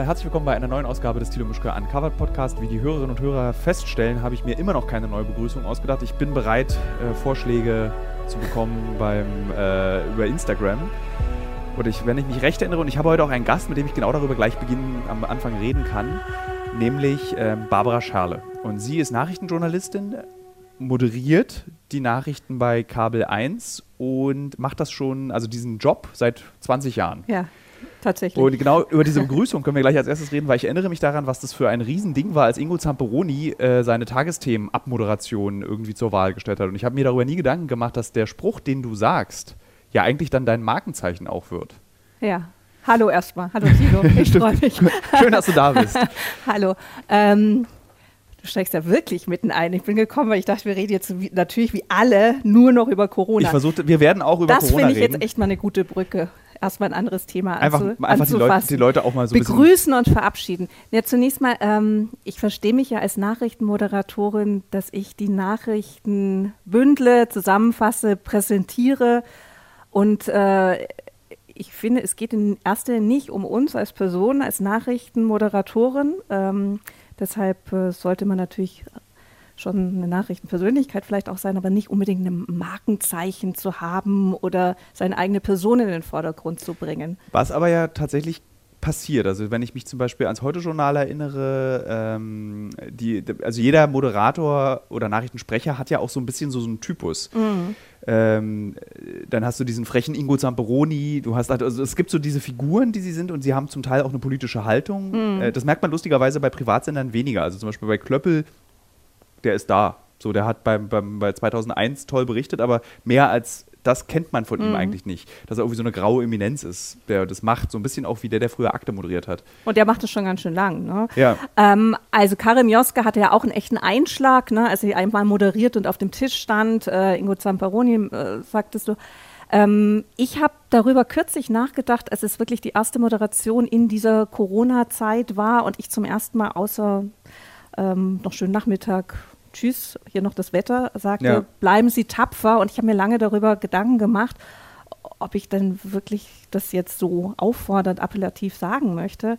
herzlich willkommen bei einer neuen Ausgabe des Thilo Mischke Uncovered Podcast. Wie die Hörerinnen und Hörer feststellen, habe ich mir immer noch keine neue Begrüßung ausgedacht. Ich bin bereit, Vorschläge zu bekommen über Instagram. Und wenn ich mich recht erinnere, und ich habe heute auch einen Gast, mit dem ich genau darüber gleich am Anfang reden kann, nämlich Barbara Scherle. Und sie ist Nachrichtenjournalistin, moderiert die Nachrichten bei Kabel 1 und macht das schon, also diesen Job seit 20 Jahren. Ja, tatsächlich. Und genau über diese Begrüßung können wir gleich als erstes reden, weil ich erinnere mich daran, was das für ein Riesending war, als Ingo Zamperoni seine Tagesthemen-Abmoderation irgendwie zur Wahl gestellt hat. Und ich habe mir darüber nie Gedanken gemacht, dass der Spruch, den du sagst, ja eigentlich dann dein Markenzeichen auch wird. Ja. Hallo erstmal. Hallo Thilo. Ich freue mich. Schön, dass du da bist. Hallo. Du steigst ja wirklich mitten ein. Ich bin gekommen, weil ich dachte, wir reden jetzt natürlich wie alle nur noch über Corona. Wir werden auch über Corona reden. Das finde ich jetzt echt mal eine gute Brücke. Erstmal ein anderes Thema einfach die Leute auch mal so ein bisschen begrüßen und verabschieden. Ja, zunächst mal, ich verstehe mich ja als Nachrichtenmoderatorin, dass ich die Nachrichten bündle, zusammenfasse, präsentiere und ich finde, es geht in erster Linie nicht um uns als Person, als Nachrichtenmoderatorin. Deshalb sollte man natürlich schon eine Nachrichtenpersönlichkeit vielleicht auch sein, aber nicht unbedingt ein Markenzeichen zu haben oder seine eigene Person in den Vordergrund zu bringen. Was aber ja tatsächlich passiert. Also wenn ich mich zum Beispiel ans Heute-Journal erinnere, also jeder Moderator oder Nachrichtensprecher hat ja auch so ein bisschen so einen Typus. Mhm. Dann hast du diesen frechen Ingo Zamperoni, also es gibt so diese Figuren, die sie sind und sie haben zum Teil auch eine politische Haltung. Mhm. Das merkt man lustigerweise bei Privatsendern weniger. Also zum Beispiel bei Klöppel, der ist da. So, der hat bei 2001 toll berichtet, aber mehr als das kennt man von ihm eigentlich nicht. Dass er irgendwie so eine graue Eminenz ist, der das macht. So ein bisschen auch wie der früher Akte moderiert hat. Und der macht das schon ganz schön lang, ne? Ja. Also Karim Joske hatte ja auch einen echten Einschlag, ne? Als er einmal moderiert und auf dem Tisch stand. Ingo Zamperoni, sagtest du. Ich habe darüber kürzlich nachgedacht, als es wirklich die erste Moderation in dieser Corona-Zeit war und ich zum ersten Mal außer noch schönen Nachmittag, tschüss, hier noch das Wetter, sagte, ja, bleiben Sie tapfer. Und ich habe mir lange darüber Gedanken gemacht, ob ich denn wirklich das jetzt so auffordernd, appellativ sagen möchte.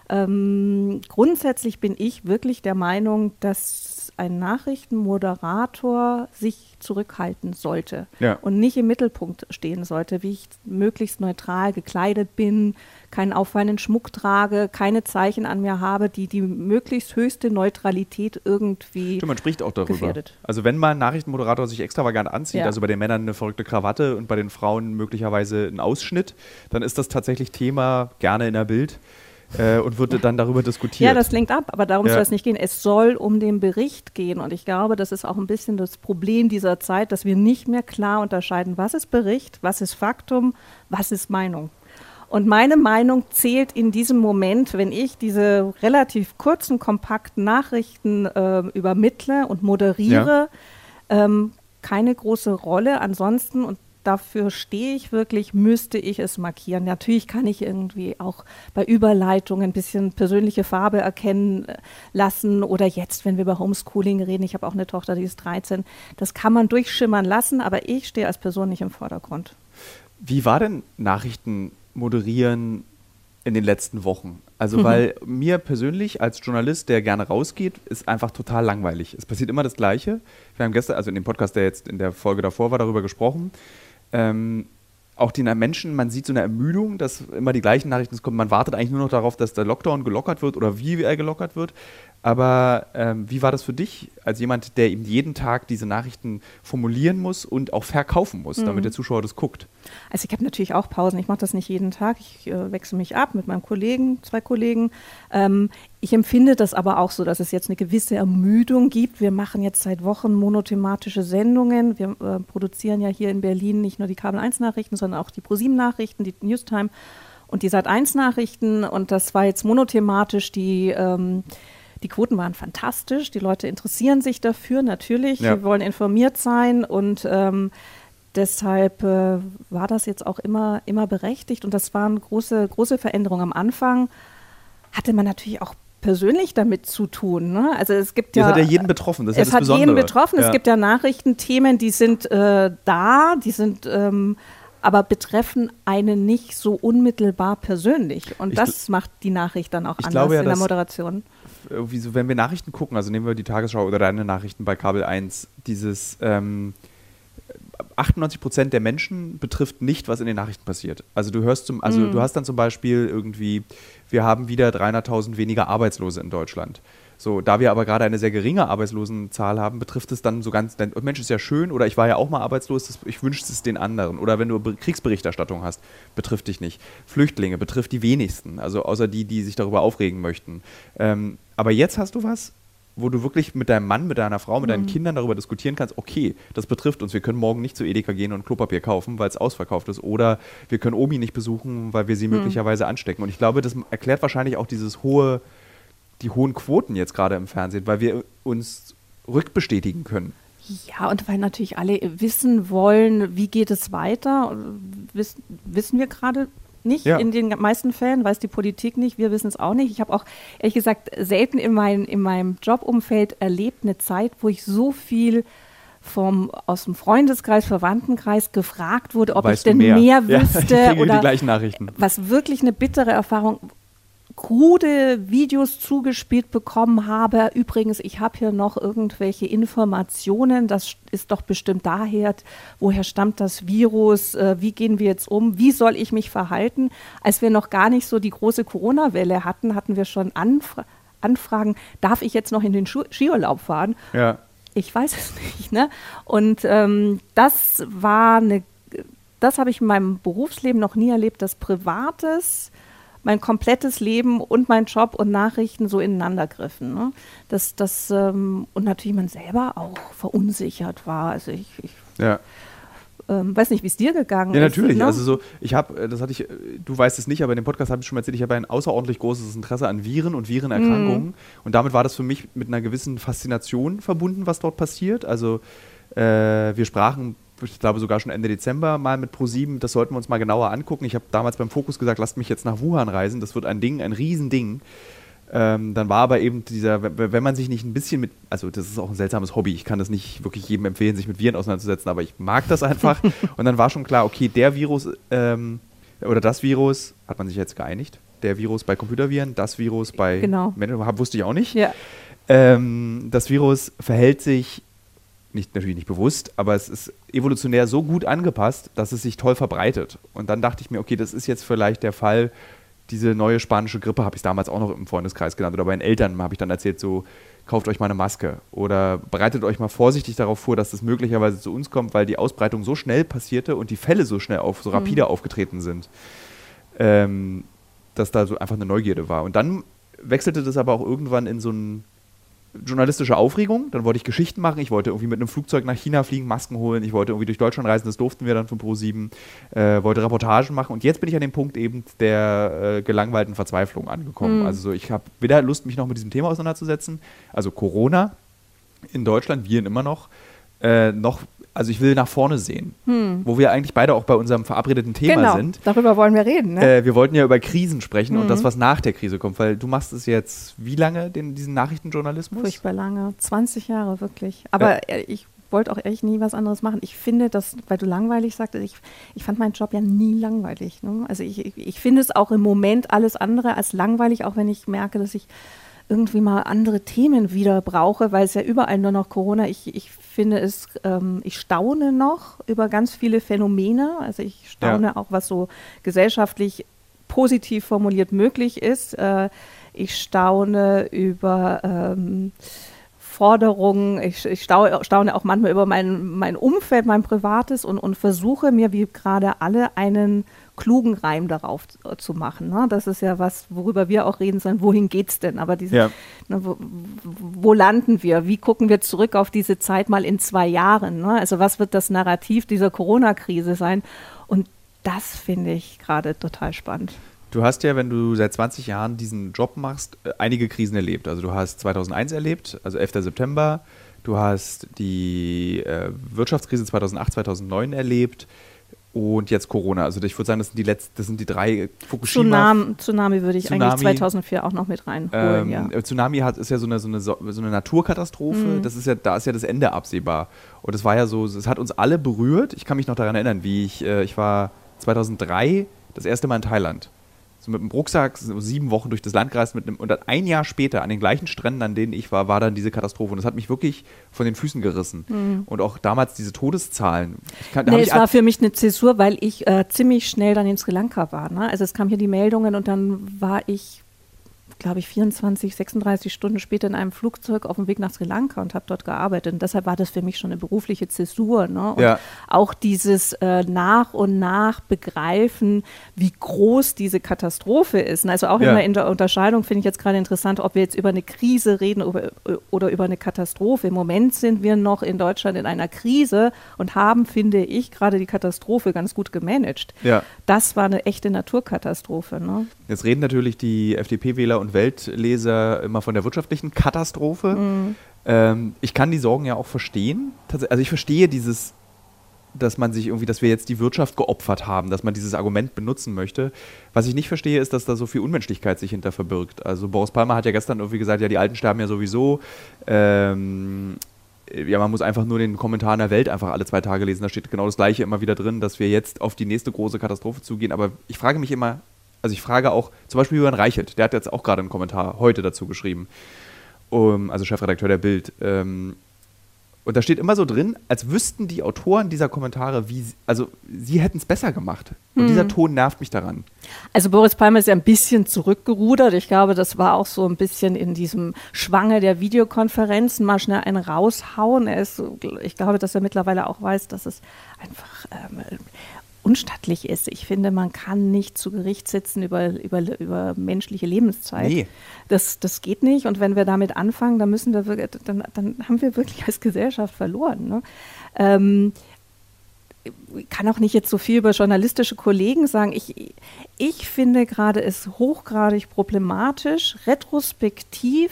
Grundsätzlich bin ich wirklich der Meinung, dass ein Nachrichtenmoderator sich zurückhalten sollte, ja, und nicht im Mittelpunkt stehen sollte, wie ich möglichst neutral gekleidet bin, keinen auffallenden Schmuck trage, keine Zeichen an mir habe, die die möglichst höchste Neutralität irgendwie man spricht auch darüber. Gefährdet. Also wenn mal ein Nachrichtenmoderator sich extravagant anzieht, ja, also bei den Männern eine verrückte Krawatte und bei den Frauen möglicherweise ein Ausschnitt, dann ist das tatsächlich Thema, gerne in der Bild. Und wird dann darüber diskutiert. Ja, das lenkt ab, aber darum soll es nicht gehen. Es soll um den Bericht gehen und ich glaube, das ist auch ein bisschen das Problem dieser Zeit, dass wir nicht mehr klar unterscheiden, was ist Bericht, was ist Faktum, was ist Meinung. Und meine Meinung zählt in diesem Moment, wenn ich diese relativ kurzen, kompakten Nachrichten übermittle und moderiere, keine große Rolle. Ansonsten, und dafür stehe ich wirklich, müsste ich es markieren. Natürlich kann ich irgendwie auch bei Überleitungen ein bisschen persönliche Farbe erkennen lassen oder jetzt, wenn wir über Homeschooling reden, ich habe auch eine Tochter, die ist 13, das kann man durchschimmern lassen, aber ich stehe als Person nicht im Vordergrund. Wie war denn Nachrichten moderieren in den letzten Wochen? Also weil mir persönlich als Journalist, der gerne rausgeht, ist einfach total langweilig. Es passiert immer das Gleiche. Wir haben gestern, also in dem Podcast, der jetzt in der Folge davor war, darüber gesprochen. Auch die Menschen, man sieht so eine Ermüdung, dass immer die gleichen Nachrichten kommen. Man wartet eigentlich nur noch darauf, dass der Lockdown gelockert wird oder wie er gelockert wird. Aber wie war das für dich, als jemand, der eben jeden Tag diese Nachrichten formulieren muss und auch verkaufen muss, damit der Zuschauer das guckt? Also ich habe natürlich auch Pausen. Ich mache das nicht jeden Tag. Ich wechsle mich ab mit meinem Kollegen, 2 Kollegen. Ich empfinde das aber auch so, dass es jetzt eine gewisse Ermüdung gibt. Wir machen jetzt seit Wochen monothematische Sendungen. Wir produzieren ja hier in Berlin nicht nur die Kabel-1-Nachrichten, sondern auch die ProSieben-Nachrichten, die Newstime und die Sat.1-Nachrichten. Und das war jetzt monothematisch. Die Quoten waren fantastisch. Die Leute interessieren sich dafür, natürlich. Ja. Sie wollen informiert sein und deshalb war das jetzt auch immer berechtigt. Und das waren große Veränderungen. Am Anfang hatte man natürlich auch persönlich damit zu tun. Ne? Also es gibt ja, das hat ja jeden betroffen. Das ist es hat jeden betroffen. Ja. Es gibt ja Nachrichtenthemen, die sind da, die sind aber betreffen einen nicht so unmittelbar persönlich. Und das macht die Nachricht dann auch anders in der Moderation. Irgendwie so, wenn wir Nachrichten gucken, also nehmen wir die Tagesschau oder deine Nachrichten bei Kabel 1, dieses 98% der Menschen betrifft nicht, was in den Nachrichten passiert. Also du hörst du hast dann zum Beispiel irgendwie, wir haben wieder 300.000 weniger Arbeitslose in Deutschland. So, da wir aber gerade eine sehr geringe Arbeitslosenzahl haben, betrifft es dann so ganz, Mensch, ist ja schön, oder ich war ja auch mal arbeitslos, ich wünsche es den anderen. Oder wenn du Kriegsberichterstattung hast, betrifft dich nicht. Flüchtlinge betrifft die wenigsten, also außer die sich darüber aufregen möchten. Aber jetzt hast du was, wo du wirklich mit deinem Mann, mit deiner Frau, mit deinen Kindern darüber diskutieren kannst, okay, das betrifft uns, wir können morgen nicht zu Edeka gehen und Klopapier kaufen, weil es ausverkauft ist, oder wir können Omi nicht besuchen, weil wir sie möglicherweise anstecken. Und ich glaube, das erklärt wahrscheinlich auch die hohen Quoten jetzt gerade im Fernsehen, weil wir uns rückbestätigen können. Ja, und weil natürlich alle wissen wollen, wie geht es weiter, wissen wir gerade nicht. Ja. In den meisten Fällen weiß die Politik nicht, wir wissen es auch nicht. Ich habe auch, ehrlich gesagt, selten in meinem Jobumfeld erlebt eine Zeit, wo ich so viel aus dem Freundeskreis, Verwandtenkreis gefragt wurde, ob ich denn mehr wüsste. Ja, oder die gleichen Nachrichten. Was wirklich eine bittere Erfahrung, krude Videos zugespielt bekommen habe. Übrigens, ich habe hier noch irgendwelche Informationen, das ist doch bestimmt daher, woher stammt das Virus, wie gehen wir jetzt um, wie soll ich mich verhalten? Als wir noch gar nicht so die große Corona-Welle hatten wir schon Anfragen, darf ich jetzt noch in den Skiurlaub fahren? Ja. Ich weiß es nicht, ne? Und das habe ich in meinem Berufsleben noch nie erlebt, dass Privates, mein komplettes Leben und mein Job und Nachrichten so ineinander griffen. Ne? Und natürlich man selber auch verunsichert war. Also ich weiß nicht, wie es dir gegangen ist. Ja, natürlich. Ne? Also so, du weißt es nicht, aber in dem Podcast habe ich schon mal erzählt, ich habe ein außerordentlich großes Interesse an Viren und Virenerkrankungen. Und damit war das für mich mit einer gewissen Faszination verbunden, was dort passiert. Also wir sprachen, ich glaube sogar schon Ende Dezember mal mit ProSieben, das sollten wir uns mal genauer angucken. Ich habe damals beim Fokus gesagt, lasst mich jetzt nach Wuhan reisen, das wird ein Riesending. Dann war aber eben wenn man sich nicht ein bisschen also das ist auch ein seltsames Hobby, ich kann das nicht wirklich jedem empfehlen, sich mit Viren auseinanderzusetzen, aber ich mag das einfach. Und dann war schon klar, okay, der Virus oder das Virus, hat man sich jetzt geeinigt, der Virus bei Computerviren, das Virus bei Menschen, wusste ich auch nicht. Ja. Das Virus verhält sich natürlich nicht bewusst, aber es ist evolutionär so gut angepasst, dass es sich toll verbreitet. Und dann dachte ich mir, okay, das ist jetzt vielleicht der Fall, diese neue spanische Grippe habe ich damals auch noch im Freundeskreis genannt. Oder bei den Eltern habe ich dann erzählt, so, kauft euch mal eine Maske. Oder bereitet euch mal vorsichtig darauf vor, dass das möglicherweise zu uns kommt, weil die Ausbreitung so schnell passierte und die Fälle so schnell so rapide aufgetreten sind, dass da so einfach eine Neugierde war. Und dann wechselte das aber auch irgendwann in so ein journalistische Aufregung, dann wollte ich Geschichten machen, ich wollte irgendwie mit einem Flugzeug nach China fliegen, Masken holen, ich wollte irgendwie durch Deutschland reisen, das durften wir dann von ProSieben, wollte Reportagen machen und jetzt bin ich an dem Punkt eben der gelangweilten Verzweiflung angekommen. Also so, ich habe weder Lust, mich noch mit diesem Thema auseinanderzusetzen, also Corona in Deutschland, Viren immer noch ich will nach vorne sehen, wo wir eigentlich beide auch bei unserem verabredeten Thema sind. Darüber wollen wir reden. Ne? Wir wollten ja über Krisen sprechen und das, was nach der Krise kommt, weil du machst es jetzt wie lange, diesen Nachrichtenjournalismus? Furchtbar lange, 20 Jahre wirklich. Aber ich wollte auch echt nie was anderes machen. Ich finde das, weil du langweilig sagtest, ich fand meinen Job ja nie langweilig. Ne? Also ich finde es auch im Moment alles andere als langweilig, auch wenn ich merke, dass ich irgendwie mal andere Themen wieder brauche, weil es ja überall nur noch Corona. Ich finde es, ich staune noch über ganz viele Phänomene. Also ich staune auch, was so gesellschaftlich positiv formuliert möglich ist. Ich staune über Forderungen, ich staune auch manchmal über mein Umfeld, mein Privates und versuche mir, wie gerade alle, einen klugen Reim darauf zu machen. Ne? Das ist ja was, worüber wir auch reden sollen. Wohin geht's denn? Aber wo landen wir? Wie gucken wir zurück auf diese Zeit mal in 2 Jahren? Ne? Also was wird das Narrativ dieser Corona-Krise sein? Und das finde ich gerade total spannend. Du hast ja, wenn du seit 20 Jahren diesen Job machst, einige Krisen erlebt. Also du hast 2001 erlebt, also 11. September. Du hast die Wirtschaftskrise 2008, 2009 erlebt. Und jetzt Corona. Also ich würde sagen, das sind die 3 Fukushima. Tsunami würde ich eigentlich 2004 auch noch mit reinholen. Tsunami ist ja so eine Naturkatastrophe. Da ist ja das Ende absehbar. Und es war ja so, es hat uns alle berührt. Ich kann mich noch daran erinnern, wie ich war 2003 das erste Mal in Thailand. So mit dem Rucksack, so 7 Wochen durch das Land gereist und dann ein Jahr später an den gleichen Stränden, an denen ich war dann diese Katastrophe. Und das hat mich wirklich von den Füßen gerissen. Und auch damals diese Todeszahlen. Es war für mich eine Zäsur, weil ich ziemlich schnell dann in Sri Lanka war. Ne? Also es kamen hier die Meldungen und dann war ich, glaube ich, 24, 36 Stunden später in einem Flugzeug auf dem Weg nach Sri Lanka und habe dort gearbeitet. Und deshalb war das für mich schon eine berufliche Zäsur. Ne? Und auch dieses nach und nach begreifen, wie groß diese Katastrophe ist. Also auch immer in der Unterscheidung finde ich jetzt gerade interessant, ob wir jetzt über eine Krise reden oder über eine Katastrophe. Im Moment sind wir noch in Deutschland in einer Krise und haben, finde ich, gerade die Katastrophe ganz gut gemanagt. Ja. Das war eine echte Naturkatastrophe. Ne? Jetzt reden natürlich die FDP-Wähler und Weltleser immer von der wirtschaftlichen Katastrophe. Ich kann die Sorgen ja auch verstehen. Also ich verstehe dieses, dass wir jetzt die Wirtschaft geopfert haben, dass man dieses Argument benutzen möchte. Was ich nicht verstehe, ist, dass da so viel Unmenschlichkeit sich hinter verbirgt. Also Boris Palmer hat ja gestern irgendwie gesagt, ja, die Alten sterben ja sowieso. Man muss einfach nur den Kommentar in der Welt einfach alle 2 Tage lesen. Da steht genau das Gleiche immer wieder drin, dass wir jetzt auf die nächste große Katastrophe zugehen. Aber ich frage mich immer, ich frage auch, zum Beispiel Jürgen Reichelt, der hat jetzt auch gerade einen Kommentar heute dazu geschrieben, also Chefredakteur der Bild. Und da steht immer so drin, als wüssten die Autoren dieser Kommentare, sie hätten es besser gemacht. Und dieser Ton nervt mich daran. Also Boris Palmer ist ja ein bisschen zurückgerudert. Ich glaube, das war auch so ein bisschen in diesem Schwange der Videokonferenzen, mal schnell einen raushauen. Ich glaube, dass er mittlerweile auch weiß, dass es einfach unstattlich ist. Ich finde, man kann nicht zu Gericht sitzen über menschliche Lebenszeit. Nee. Das geht nicht. Und wenn wir damit anfangen, dann haben wir wirklich als Gesellschaft verloren. Ne? Ich kann auch nicht jetzt so viel über journalistische Kollegen sagen. Ich finde gerade es hochgradig problematisch, retrospektiv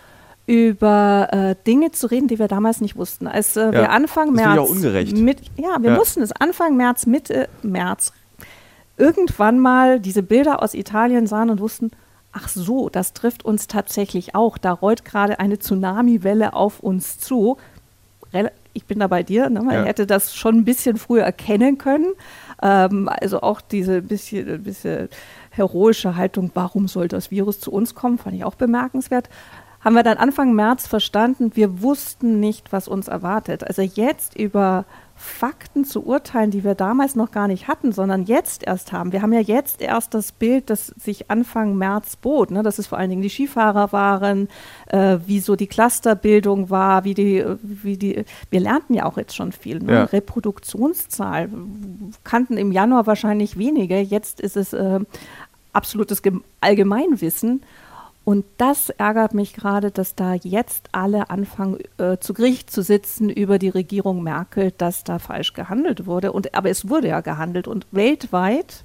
über Dinge zu reden, die wir damals nicht wussten. Als wir Anfang März, das ist auch ungerecht. Wir mussten es Anfang März, Mitte März irgendwann mal diese Bilder aus Italien sahen und wussten, ach so, das trifft uns tatsächlich auch. Da rollt gerade eine Tsunami-Welle auf uns zu. Ich bin da bei dir, ne? Man hätte das schon ein bisschen früher erkennen können. Also auch diese bisschen heroische Haltung, warum soll das Virus zu uns kommen, fand ich auch bemerkenswert. Haben wir dann Anfang März verstanden, wir wussten nicht, was uns erwartet. Also jetzt über Fakten zu urteilen, die wir damals noch gar nicht hatten, sondern jetzt erst haben. Wir haben ja jetzt erst das Bild, das sich Anfang März bot, ne? Dass es vor allen Dingen die Skifahrer waren, wie so die Clusterbildung war, wir lernten ja auch jetzt schon viel. Ne? Ja. Reproduktionszahl kannten im Januar wahrscheinlich wenige, jetzt ist es absolutes Allgemeinwissen. Und das ärgert mich gerade, dass da jetzt alle anfangen, zu Gericht zu sitzen über die Regierung Merkel, dass da falsch gehandelt wurde. Aber es wurde ja gehandelt. Und weltweit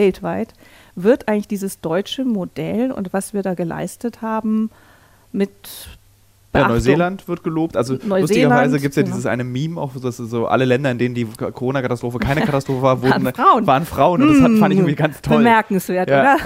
wird eigentlich dieses deutsche Modell und was wir da geleistet haben mit Beachtung. Neuseeland wird gelobt. Also lustigerweise gibt es ja dieses eine Meme, auch dass so alle Länder, in denen die Corona-Katastrophe keine Katastrophe war, waren Frauen. Und das fand ich irgendwie ganz toll. Bemerkenswert, oder?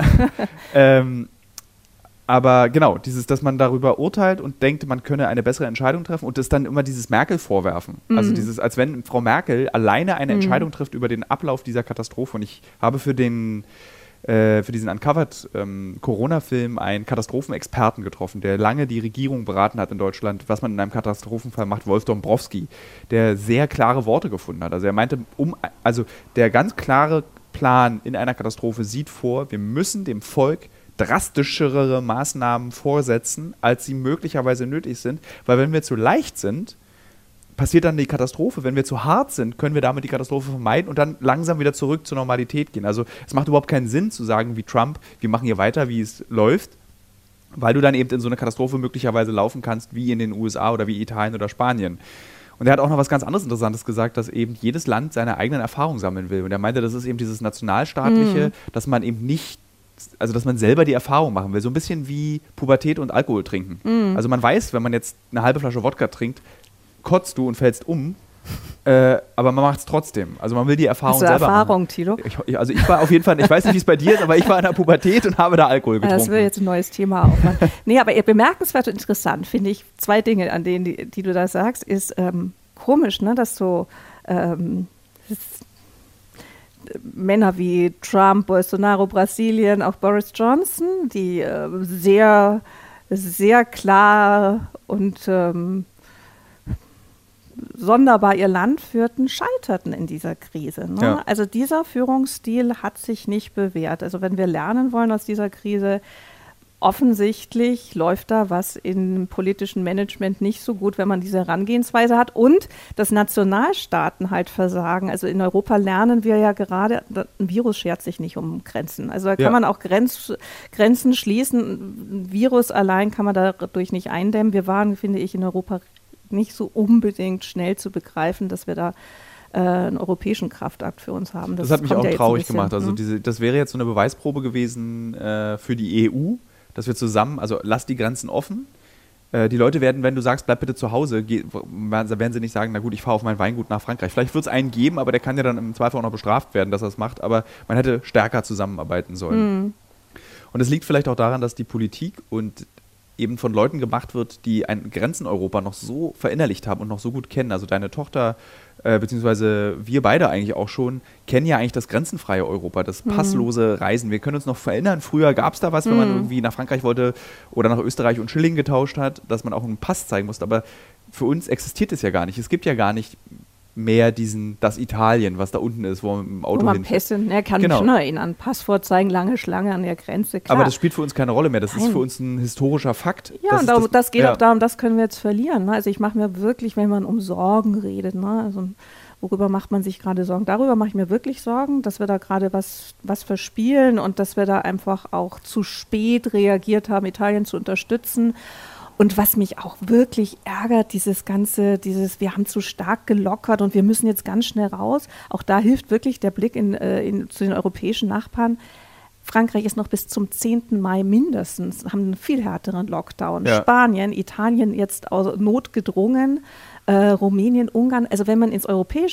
Aber genau, dass man darüber urteilt und denkt, man könne eine bessere Entscheidung treffen und das dann immer dieses Merkel vorwerfen. Also als wenn Frau Merkel alleine eine Entscheidung trifft über den Ablauf dieser Katastrophe. Und ich habe für diesen Uncovered Corona-Film einen Katastrophenexperten getroffen, der lange die Regierung beraten hat in Deutschland, was man in einem Katastrophenfall macht, Wolf Dombrowski, der sehr klare Worte gefunden hat. Also er meinte, der ganz klare Plan in einer Katastrophe sieht vor, wir müssen dem Volk drastischere Maßnahmen vorsetzen, als sie möglicherweise nötig sind, weil wenn wir zu leicht sind, passiert dann die Katastrophe. Wenn wir zu hart sind, können wir damit die Katastrophe vermeiden und dann langsam wieder zurück zur Normalität gehen. Also es macht überhaupt keinen Sinn zu sagen wie Trump, wir machen hier weiter, wie es läuft, weil du dann eben in so eine Katastrophe möglicherweise laufen kannst, wie in den USA oder wie Italien oder Spanien. Und er hat auch noch was ganz anderes Interessantes gesagt, dass eben jedes Land seine eigenen Erfahrungen sammeln will. Und er meinte, das ist eben dieses Nationalstaatliche, dass man eben nicht, also dass man selber die Erfahrung machen will. So ein bisschen wie Pubertät und Alkohol trinken. Also man weiß, wenn man jetzt eine halbe Flasche Wodka trinkt, kotzt du und fällst um, aber man macht es trotzdem. Also man will die Erfahrung selber Erfahrung, machen. Thilo? Ich war auf jeden Fall, ich weiß nicht, wie es bei dir ist, aber ich war in der Pubertät und habe da Alkohol getrunken. Das wäre jetzt ein neues Thema aufmachen. Nee, aber bemerkenswert und interessant finde ich 2 Dinge, an denen, die du da sagst, ist komisch, ne, dass so Männer wie Trump, Bolsonaro, Brasilien, auch Boris Johnson, die sehr, sehr klar und sonderbar ihr Land führten, scheiterten in dieser Krise. Ne? Ja. Also dieser Führungsstil hat sich nicht bewährt. Also wenn wir lernen wollen aus dieser Krise, offensichtlich läuft da was im politischen Management nicht so gut, wenn man diese Herangehensweise hat und dass Nationalstaaten halt versagen. Also in Europa lernen wir ja gerade, ein Virus schert sich nicht um Grenzen. Also da kann man auch Grenzen schließen. Ein Virus allein kann man dadurch nicht eindämmen. Wir waren, finde ich, in Europa nicht so unbedingt schnell zu begreifen, dass wir da einen europäischen Kraftakt für uns haben. Das hat mich auch traurig gemacht. Also das wäre jetzt so eine Beweisprobe gewesen für die EU, dass wir zusammen, also lass die Grenzen offen. Die Leute werden, wenn du sagst, bleib bitte zu Hause, werden sie nicht sagen, na gut, ich fahre auf mein Weingut nach Frankreich. Vielleicht wird es einen geben, aber der kann ja dann im Zweifel auch noch bestraft werden, dass er es macht. Aber man hätte stärker zusammenarbeiten sollen. Und es liegt vielleicht auch daran, dass die Politik und eben von Leuten gemacht wird, die ein Grenzen-Europa noch so verinnerlicht haben und noch so gut kennen. Also deine Tochter, beziehungsweise wir beide eigentlich auch schon, kennen ja eigentlich das grenzenfreie Europa, das passlose Reisen. Wir können uns noch erinnern, früher gab es da was, wenn man irgendwie nach Frankreich wollte oder nach Österreich und Schilling getauscht hat, dass man auch einen Pass zeigen musste. Aber für uns existiert es ja gar nicht. Es gibt ja gar nicht mehr das Italien, was da unten ist, wo man mit dem Auto hinfährt. Er kann schon erinnern, Pass vorzeigen, lange Schlange an der Grenze, klar. Aber das spielt für uns keine Rolle mehr, das ist für uns ein historischer Fakt. Ja, und das geht auch darum, das können wir jetzt verlieren. Ne? Also ich mache mir wirklich, wenn man um Sorgen redet, ne? Also worüber macht man sich gerade Sorgen? Darüber mache ich mir wirklich Sorgen, dass wir da gerade was verspielen und dass wir da einfach auch zu spät reagiert haben, Italien zu unterstützen. Und was mich auch wirklich ärgert, wir haben zu stark gelockert und wir müssen jetzt ganz schnell raus. Auch da hilft wirklich der Blick zu den europäischen Nachbarn. Frankreich ist noch bis zum 10. Mai mindestens, haben einen viel härteren Lockdown. Ja. Spanien, Italien jetzt notgedrungen, Rumänien, Ungarn. Also wenn man zu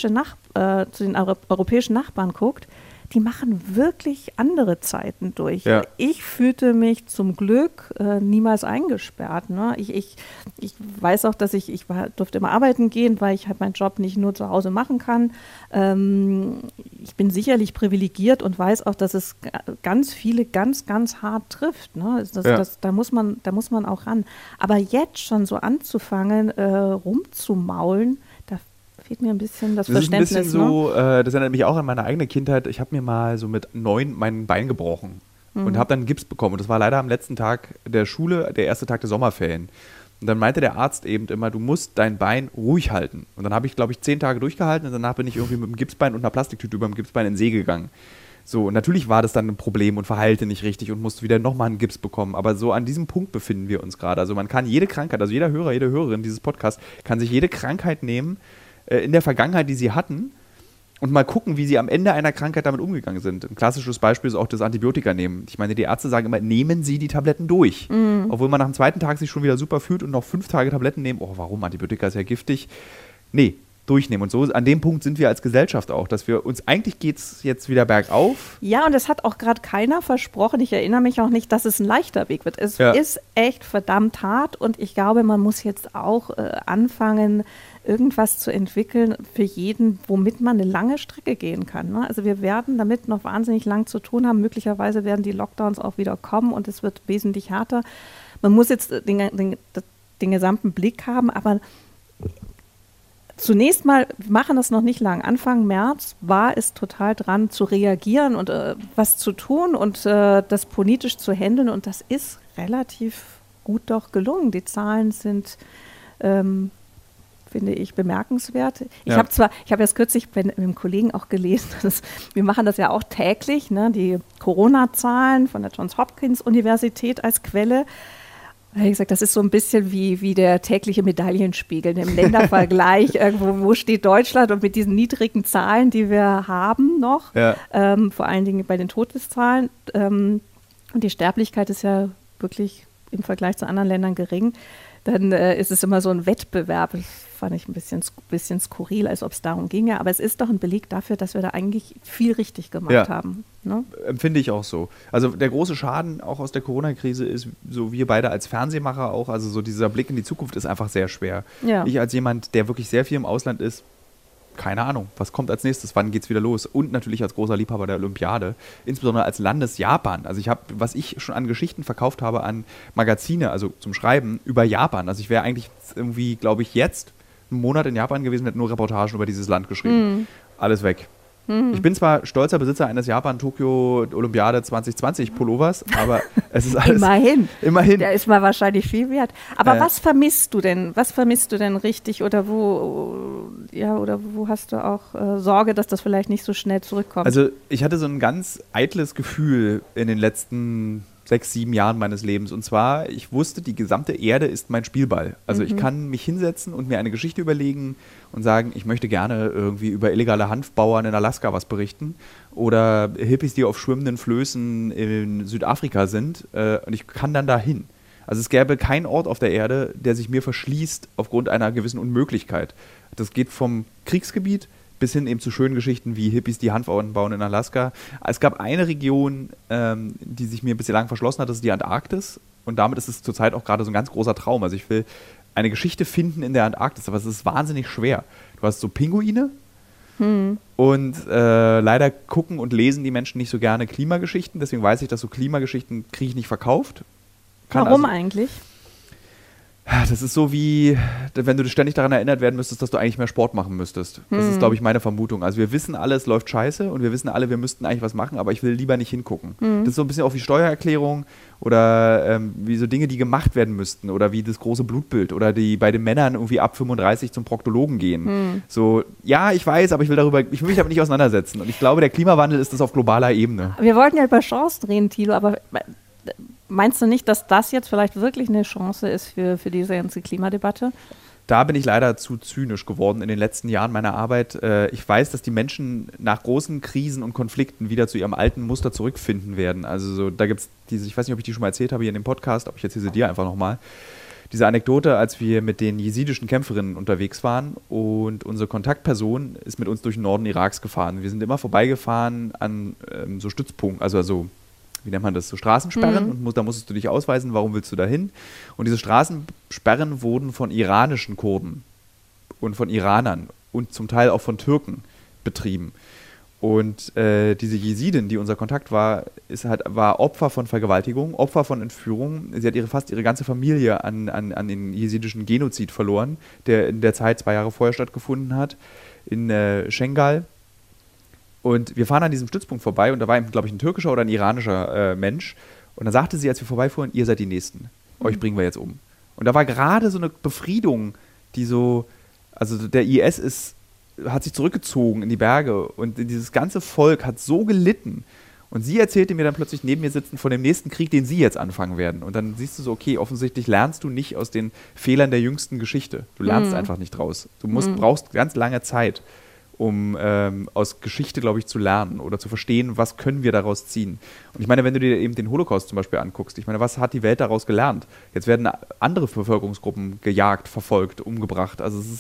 den europäischen Nachbarn guckt, die machen wirklich andere Zeiten durch. Ja. Ich fühlte mich zum Glück niemals eingesperrt. Ne? Ich weiß auch, dass ich durfte immer arbeiten gehen, weil ich halt meinen Job nicht nur zu Hause machen kann. Ich bin sicherlich privilegiert und weiß auch, dass es ganz viele ganz, ganz hart trifft. Ne? Da muss man auch ran. Aber jetzt schon so anzufangen, rumzumaulen, fehlt mir ein bisschen das Verständnis. Das ist ein bisschen so, das erinnert mich auch an meine eigene Kindheit. Ich habe mir mal so mit 9 mein Bein gebrochen und habe dann einen Gips bekommen. Und das war leider am letzten Tag der Schule, der erste Tag der Sommerferien. Und dann meinte der Arzt eben immer, du musst dein Bein ruhig halten. Und dann habe ich, glaube ich, 10 Tage durchgehalten und danach bin ich irgendwie mit dem Gipsbein und einer Plastiktüte über dem Gipsbein in den See gegangen. So, und natürlich war das dann ein Problem und verheilte nicht richtig und musste wieder nochmal einen Gips bekommen. Aber so an diesem Punkt befinden wir uns gerade. Also man kann jede Krankheit, also jeder Hörer, jede Hörerin dieses Podcasts kann sich jede Krankheit nehmen, in der Vergangenheit, die sie hatten, und mal gucken, wie sie am Ende einer Krankheit damit umgegangen sind. Ein klassisches Beispiel ist auch das Antibiotika nehmen. Ich meine, die Ärzte sagen immer, nehmen Sie die Tabletten durch. Obwohl man nach dem 2. Tag sich schon wieder super fühlt und noch 5 Tage Tabletten nehmen. Oh, warum? Antibiotika ist ja giftig. Nee, durchnehmen. Und so an dem Punkt sind wir als Gesellschaft auch, dass wir uns, eigentlich geht es jetzt wieder bergauf. Ja, und es hat auch gerade keiner versprochen, ich erinnere mich auch nicht, dass es ein leichter Weg wird. Es ist echt verdammt hart und ich glaube, man muss jetzt auch anfangen, irgendwas zu entwickeln für jeden, womit man eine lange Strecke gehen kann. Ne? Also wir werden damit noch wahnsinnig lang zu tun haben. Möglicherweise werden die Lockdowns auch wieder kommen und es wird wesentlich härter. Man muss jetzt den gesamten Blick haben, aber zunächst mal, wir machen das noch nicht lang. Anfang März war es total dran zu reagieren und was zu tun und das politisch zu handeln und das ist relativ gut doch gelungen. Die Zahlen sind finde ich bemerkenswert. Ich habe jetzt kürzlich mit einem Kollegen auch gelesen, wir machen das ja auch täglich, ne, die Corona-Zahlen von der Johns Hopkins Universität als Quelle. Da habe ich gesagt, das ist so ein bisschen wie der tägliche Medaillenspiegel im Ländervergleich. Irgendwo, wo steht Deutschland und mit diesen niedrigen Zahlen, die wir haben noch, vor allen Dingen bei den Todeszahlen. Und die Sterblichkeit ist ja wirklich im Vergleich zu anderen Ländern gering. Dann ist es immer so ein Wettbewerb. Das fand ich ein bisschen skurril, als ob es darum ginge. Aber es ist doch ein Beleg dafür, dass wir da eigentlich viel richtig gemacht haben. Ne? Empfinde ich auch so. Also der große Schaden auch aus der Corona-Krise ist, so wir beide als Fernsehmacher auch, also so dieser Blick in die Zukunft ist einfach sehr schwer. Ja. Ich als jemand, der wirklich sehr viel im Ausland ist, keine Ahnung, was kommt als nächstes, wann geht's wieder los? Und natürlich als großer Liebhaber der Olympiade, insbesondere als Landes Japan. Also was ich schon an Geschichten verkauft habe an Magazine, also zum Schreiben, über Japan. Also ich wäre eigentlich irgendwie, glaube ich, jetzt einen Monat in Japan gewesen, hätte nur Reportagen über dieses Land geschrieben. Alles weg. Ich bin zwar stolzer Besitzer eines Japan-Tokio-Olympiade 2020 Pullovers, aber es ist alles... Immerhin. Der ist mal wahrscheinlich viel wert. Aber was vermisst du denn? Was vermisst du denn richtig? Oder wo hast du auch Sorge, dass das vielleicht nicht so schnell zurückkommt? Also ich hatte so ein ganz eitles Gefühl in den letzten 6, 7 Jahren meines Lebens. Und zwar, ich wusste, die gesamte Erde ist mein Spielball. Also ich kann mich hinsetzen und mir eine Geschichte überlegen und sagen, ich möchte gerne irgendwie über illegale Hanfbauern in Alaska was berichten oder Hippies, die auf schwimmenden Flößen in Südafrika sind. Und ich kann dann dahin. Also es gäbe keinen Ort auf der Erde, der sich mir verschließt aufgrund einer gewissen Unmöglichkeit. Das geht vom Kriegsgebiet bis hin eben zu schönen Geschichten wie Hippies, die Hanf bauen in Alaska. Es gab eine Region, die sich mir bislang verschlossen hat, das ist die Antarktis. Und damit ist es zurzeit auch gerade so ein ganz großer Traum. Also ich will eine Geschichte finden in der Antarktis, aber es ist wahnsinnig schwer. Du hast so Pinguine und leider gucken und lesen die Menschen nicht so gerne Klimageschichten. Deswegen weiß ich, dass so Klimageschichten kriege ich nicht verkauft. Warum eigentlich? Das ist so wie, wenn du ständig daran erinnert werden müsstest, dass du eigentlich mehr Sport machen müsstest. Das ist, glaube ich, meine Vermutung. Also wir wissen alle, es läuft scheiße und wir wissen alle, wir müssten eigentlich was machen, aber ich will lieber nicht hingucken. Das ist so ein bisschen auch wie Steuererklärung oder wie so Dinge, die gemacht werden müssten oder wie das große Blutbild oder die bei den Männern irgendwie ab 35 zum Proktologen gehen. So, ja, ich weiß, aber ich will mich damit nicht auseinandersetzen. Und ich glaube, der Klimawandel ist das auf globaler Ebene. Wir wollten ja über Chancen reden, Thilo, aber meinst du nicht, dass das jetzt vielleicht wirklich eine Chance ist für diese ganze Klimadebatte? Da bin ich leider zu zynisch geworden in den letzten Jahren meiner Arbeit. Ich weiß, dass die Menschen nach großen Krisen und Konflikten wieder zu ihrem alten Muster zurückfinden werden. Also so, da gibt es diese, ich weiß nicht, ob ich die schon mal erzählt habe hier in dem Podcast, aber ich erzähle sie dir einfach nochmal. Diese Anekdote, als wir mit den jesidischen Kämpferinnen unterwegs waren und unsere Kontaktperson ist mit uns durch den Norden Iraks gefahren. Wir sind immer vorbeigefahren an so Stützpunkten, also wie nennt man das, so Straßensperren und da musstest du dich ausweisen, warum willst du da hin? Und diese Straßensperren wurden von iranischen Kurden und von Iranern und zum Teil auch von Türken betrieben. Und diese Jesidin, die unser Kontakt war, war Opfer von Vergewaltigung, Opfer von Entführung. Sie hat fast ihre ganze Familie an den jesidischen Genozid verloren, der in der Zeit 2 Jahre vorher stattgefunden hat, in Schengal. Und wir fahren an diesem Stützpunkt vorbei und da war, glaube ich, ein türkischer oder ein iranischer Mensch. Und dann sagte sie, als wir vorbeifuhren, ihr seid die Nächsten. Euch bringen wir jetzt um. Und da war gerade so eine Befriedung, die so, also der IS hat sich zurückgezogen in die Berge und dieses ganze Volk hat so gelitten. Und sie erzählte mir dann plötzlich neben mir sitzen von dem nächsten Krieg, den sie jetzt anfangen werden. Und dann siehst du so, okay, offensichtlich lernst du nicht aus den Fehlern der jüngsten Geschichte. Du lernst einfach nicht draus. Du brauchst ganz lange Zeit, um aus Geschichte, glaube ich, zu lernen oder zu verstehen, was können wir daraus ziehen. Und ich meine, wenn du dir eben den Holocaust zum Beispiel anguckst, ich meine, was hat die Welt daraus gelernt? Jetzt werden andere Bevölkerungsgruppen gejagt, verfolgt, umgebracht. Also es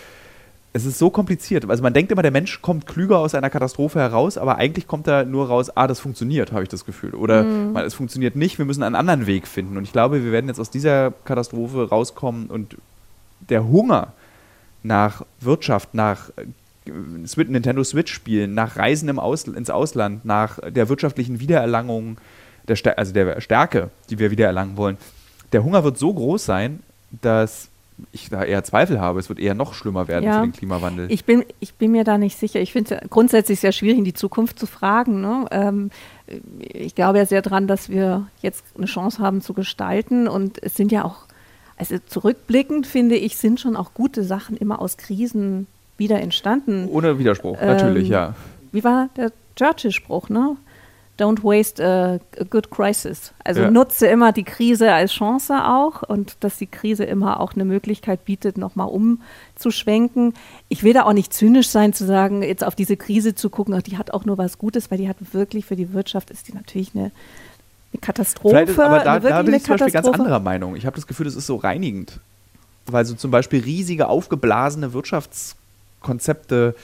ist so kompliziert. Also man denkt immer, der Mensch kommt klüger aus einer Katastrophe heraus, aber eigentlich kommt da nur raus, das funktioniert, habe ich das Gefühl. Oder es funktioniert nicht, wir müssen einen anderen Weg finden. Und ich glaube, wir werden jetzt aus dieser Katastrophe rauskommen und der Hunger nach Wirtschaft, nach Nintendo Switch-Spielen, nach Reisen ins Ausland, nach der wirtschaftlichen Wiedererlangung, der Stärke, die wir wiedererlangen wollen. Der Hunger wird so groß sein, dass ich da eher Zweifel habe, es wird eher noch schlimmer werden für den Klimawandel. Ich bin mir da nicht sicher. Ich finde es grundsätzlich sehr schwierig, in die Zukunft zu fragen. Ne? Ich glaube ja sehr daran, dass wir jetzt eine Chance haben zu gestalten und es sind ja auch, also zurückblickend finde ich, sind schon auch gute Sachen immer aus Krisen wieder entstanden. Ohne Widerspruch, natürlich, ja. Wie war der Churchill-Spruch, ne? Don't waste a good crisis. Also nutze immer die Krise als Chance auch und dass die Krise immer auch eine Möglichkeit bietet, nochmal umzuschwenken. Ich will da auch nicht zynisch sein, zu sagen, jetzt auf diese Krise zu gucken, die hat auch nur was Gutes, weil die hat wirklich für die Wirtschaft, ist die natürlich eine Katastrophe. Aber da bin ich zum Beispiel ganz anderer Meinung. Ich habe das Gefühl, das ist so reinigend. Weil so zum Beispiel riesige, aufgeblasene Wirtschaftskonzepte,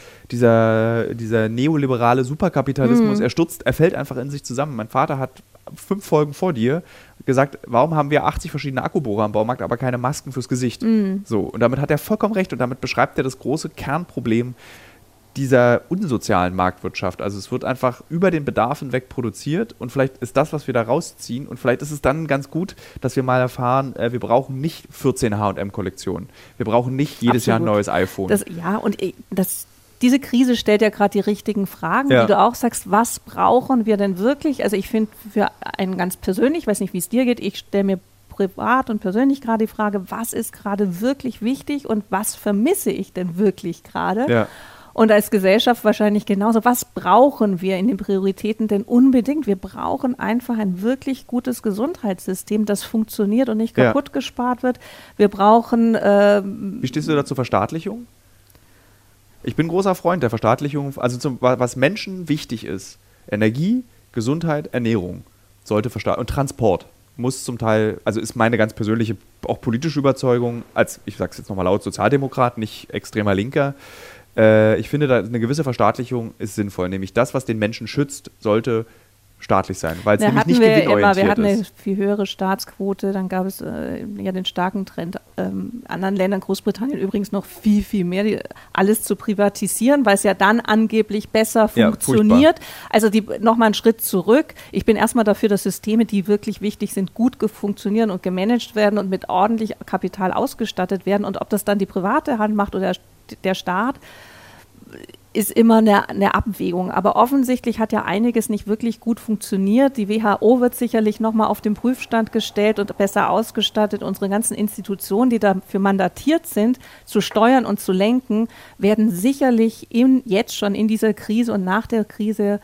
dieser neoliberale Superkapitalismus, er fällt einfach in sich zusammen. Mein Vater hat 5 Folgen vor dir gesagt, warum haben wir 80 verschiedene Akkubohrer am Baumarkt, aber keine Masken fürs Gesicht? So, und damit hat er vollkommen recht und damit beschreibt er das große Kernproblem dieser unsozialen Marktwirtschaft. Also es wird einfach über den Bedarf hinweg produziert und vielleicht ist das, was wir da rausziehen und vielleicht ist es dann ganz gut, dass wir mal erfahren, wir brauchen nicht 14 H&M-Kollektionen. Wir brauchen nicht jedes Jahr ein neues iPhone. Diese Krise stellt ja gerade die richtigen Fragen, wie du auch sagst, was brauchen wir denn wirklich? Also ich finde für einen ganz persönlich, ich weiß nicht, wie es dir geht, ich stelle mir privat und persönlich gerade die Frage, was ist gerade wirklich wichtig und was vermisse ich denn wirklich gerade? Ja. Und als Gesellschaft wahrscheinlich genauso. Was brauchen wir in den Prioritäten denn unbedingt? Wir brauchen einfach ein wirklich gutes Gesundheitssystem, das funktioniert und nicht kaputt gespart wird. Wir brauchen... Wie stehst du da zur Verstaatlichung? Ich bin großer Freund der Verstaatlichung. Also was Menschen wichtig ist, Energie, Gesundheit, Ernährung, sollte verstaatlicht und Transport muss zum Teil, also ist meine ganz persönliche, auch politische Überzeugung, als, ich sage es jetzt nochmal laut, Sozialdemokrat, nicht extremer Linker, ich finde, da eine gewisse Verstaatlichung ist sinnvoll. Nämlich das, was den Menschen schützt, sollte staatlich sein, weil es nämlich nicht gewinnorientiert ist. Wir hatten eine viel höhere Staatsquote, dann gab es den starken Trend, anderen Ländern, Großbritannien übrigens noch viel, viel mehr, alles zu privatisieren, weil es ja dann angeblich besser funktioniert. Also nochmal einen Schritt zurück. Ich bin erstmal dafür, dass Systeme, die wirklich wichtig sind, gut funktionieren und gemanagt werden und mit ordentlich Kapital ausgestattet werden. Und ob das dann die private Hand macht oder der Staat, ist immer eine Abwägung. Aber offensichtlich hat ja einiges nicht wirklich gut funktioniert. Die WHO wird sicherlich nochmal auf den Prüfstand gestellt und besser ausgestattet. Unsere ganzen Institutionen, die dafür mandatiert sind, zu steuern und zu lenken, werden sicherlich jetzt schon in dieser Krise und nach der Krise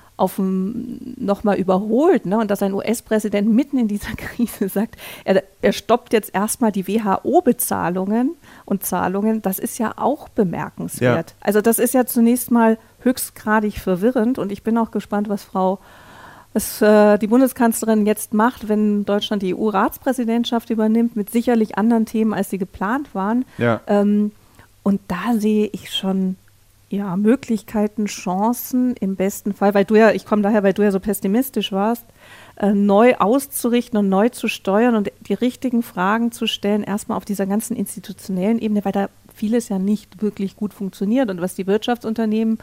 nochmal überholt. Ne? Und dass ein US-Präsident mitten in dieser Krise sagt, er stoppt jetzt erstmal die WHO-Bezahlungen und Zahlungen, das ist ja auch bemerkenswert. Ja. Also das ist ja zunächst mal höchstgradig verwirrend und ich bin auch gespannt, was die Bundeskanzlerin jetzt macht, wenn Deutschland die EU-Ratspräsidentschaft übernimmt, mit sicherlich anderen Themen, als sie geplant waren. Ja. Und da sehe ich schon Möglichkeiten, Chancen im besten Fall, weil du ja so pessimistisch warst, neu auszurichten und neu zu steuern und die richtigen Fragen zu stellen, erstmal auf dieser ganzen institutionellen Ebene, weil da vieles ja nicht wirklich gut funktioniert. Und was die Wirtschaftsunternehmen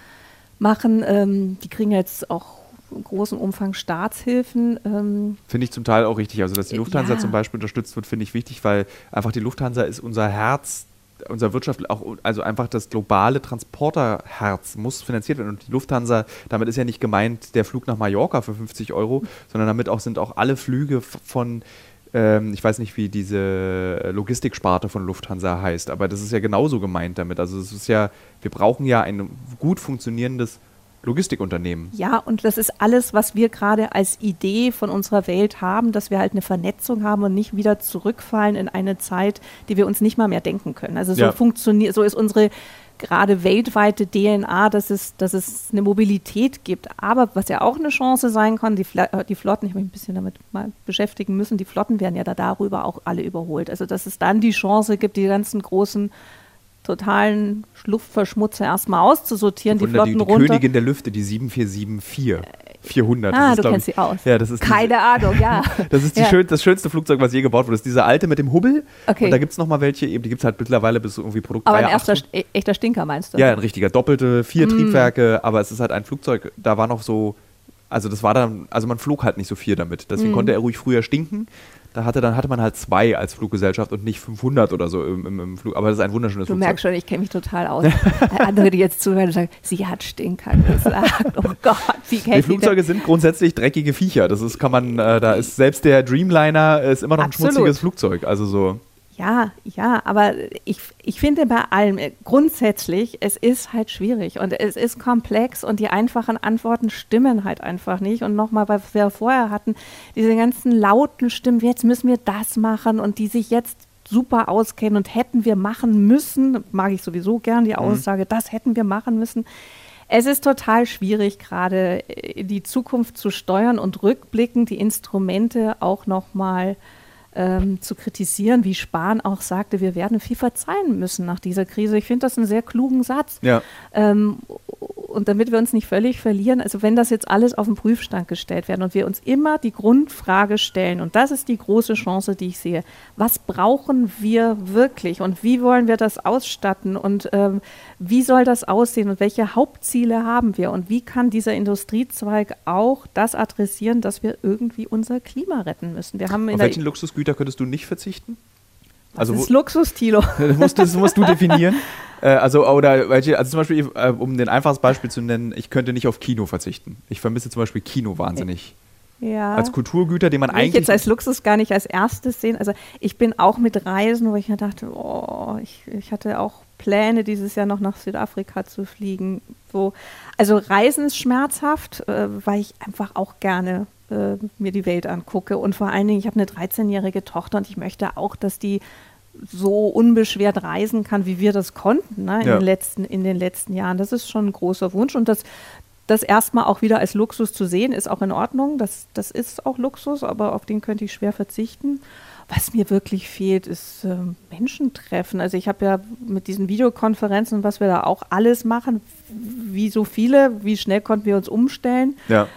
machen, die kriegen jetzt auch in großem Umfang Staatshilfen. Finde ich zum Teil auch richtig. Also, dass die Lufthansa zum Beispiel unterstützt wird, finde ich wichtig, weil einfach die Lufthansa ist unser Herz, unser Wirtschaft, auch, also einfach das globale Transporterherz muss finanziert werden. Und die Lufthansa, damit ist ja nicht gemeint der Flug nach Mallorca für 50 €, sondern damit sind auch alle Flüge von, ich weiß nicht, wie diese Logistiksparte von Lufthansa heißt, aber das ist ja genauso gemeint damit. Also es ist ja, wir brauchen ja ein gut funktionierendes Logistikunternehmen. Ja, und das ist alles, was wir gerade als Idee von unserer Welt haben, dass wir halt eine Vernetzung haben und nicht wieder zurückfallen in eine Zeit, die wir uns nicht mal mehr denken können. Also so ist unsere gerade weltweite DNA, dass es eine Mobilität gibt. Aber was ja auch eine Chance sein kann, die Flotten, ich habe mich ein bisschen damit mal beschäftigen müssen, die Flotten werden ja darüber auch alle überholt. Also dass es dann die Chance gibt, die ganzen großen totalen Luftverschmutzer erstmal auszusortieren, die Flotten runter. Die Königin der Lüfte, die 7444, 400. Ah, du kennst sie aus. Ja, das ist keine Ahnung, ja. Das ist das schönste Flugzeug, was je gebaut wurde. Das ist dieser alte mit dem Hubbel. Okay. Und da gibt es nochmal welche, die gibt es halt mittlerweile bis irgendwie Produkt. Aber ein echter Stinker, meinst du? Ja, ein richtiger, doppelte, 4 Triebwerke, aber es ist halt ein Flugzeug, da war noch so, also das war dann, also man flog halt nicht so viel damit. Deswegen konnte er ruhig früher stinken. Da hatte man halt 2 als Fluggesellschaft und nicht 500 oder so im Flug. Aber das ist ein wunderschönes Flugzeug. Du merkst schon, ich kenne mich total aus. Andere, die jetzt zuhören und sagen, sie hat Stinker gesagt. Oh Gott, wie kennt die Flugzeuge sind grundsätzlich dreckige Viecher. Das ist, da ist selbst der Dreamliner ist immer noch ein schmutziges Flugzeug. Also so. Ja, aber ich finde bei allem grundsätzlich, es ist halt schwierig und es ist komplex und die einfachen Antworten stimmen halt einfach nicht. Und nochmal, was wir vorher hatten, diese ganzen lauten Stimmen, jetzt müssen wir das machen und die sich jetzt super auskennen und hätten wir machen müssen, mag ich sowieso gern die Aussage, das hätten wir machen müssen. Es ist total schwierig, gerade in die Zukunft zu steuern und rückblickend die Instrumente auch nochmal zu kritisieren, wie Spahn auch sagte, wir werden viel verzeihen müssen nach dieser Krise. Ich finde das einen sehr klugen Satz. Ja. Und und damit wir uns nicht völlig verlieren, also wenn das jetzt alles auf den Prüfstand gestellt werden und wir uns immer die Grundfrage stellen, und das ist die große Chance, die ich sehe, was brauchen wir wirklich und wie wollen wir das ausstatten und wie soll das aussehen und welche Hauptziele haben wir und wie kann dieser Industriezweig auch das adressieren, dass wir irgendwie unser Klima retten müssen. Wir haben auf welchen Luxusgüter könntest du nicht verzichten? Also das ist Luxus, Thilo. Das musst du definieren. Also zum Beispiel, um den einfaches Beispiel zu nennen, ich könnte nicht auf Kino verzichten. Ich vermisse zum Beispiel Kino wahnsinnig. Ja. Als Kulturgüter, den man eigentlich... Ich jetzt als Luxus gar nicht als erstes sehen. Also ich bin auch mit Reisen, wo ich mir dachte, ich hatte auch Pläne, dieses Jahr noch nach Südafrika zu fliegen. Also Reisen ist schmerzhaft, weil ich einfach auch gerne mir die Welt angucke. Und vor allen Dingen, ich habe eine 13-jährige Tochter und ich möchte auch, dass die so unbeschwert reisen kann, wie wir das konnten, ne, in den letzten Jahren. Das ist schon ein großer Wunsch. Und das erstmal auch wieder als Luxus zu sehen, ist auch in Ordnung. Das ist auch Luxus, aber auf den könnte ich schwer verzichten. Was mir wirklich fehlt, ist Menschentreffen. Also ich habe ja mit diesen Videokonferenzen, was wir da auch alles machen, wie so viele, wie schnell konnten wir uns umstellen. Ja.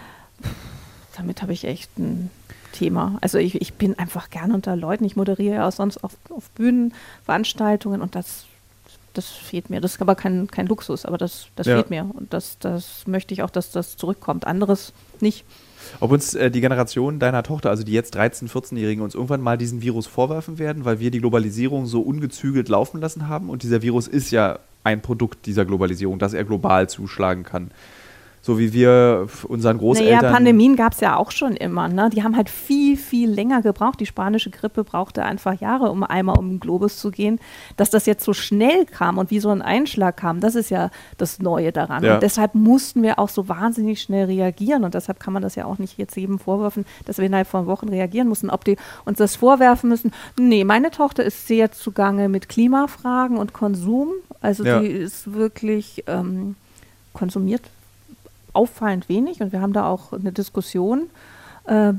Damit habe ich echt ein Thema. Also ich bin einfach gern unter Leuten. Ich moderiere ja auch sonst auf Bühnen, Veranstaltungen und das fehlt mir. Das ist aber kein Luxus, aber das fehlt mir. Und das möchte ich auch, dass das zurückkommt. Anderes nicht. Ob uns die Generation deiner Tochter, also die jetzt 13-, 14-Jährigen, uns irgendwann mal diesen Virus vorwerfen werden, weil wir die Globalisierung so ungezügelt laufen lassen haben. Und dieser Virus ist ja ein Produkt dieser Globalisierung, dass er global zuschlagen kann. So wie wir unseren Großeltern... Naja, Pandemien gab es ja auch schon immer. Ne? Die haben halt viel, viel länger gebraucht. Die spanische Grippe brauchte einfach Jahre, um einmal um den Globus zu gehen. Dass das jetzt so schnell kam und wie so ein Einschlag kam, das ist ja das Neue daran. Ja. Und deshalb mussten wir auch so wahnsinnig schnell reagieren. Und deshalb kann man das ja auch nicht jetzt jedem vorwerfen, dass wir innerhalb von Wochen reagieren mussten. Ob die uns das vorwerfen müssen? Nee, meine Tochter ist sehr zugange mit Klimafragen und Konsum. Also die ist wirklich konsumiert auffallend wenig und wir haben da auch eine Diskussion. Aber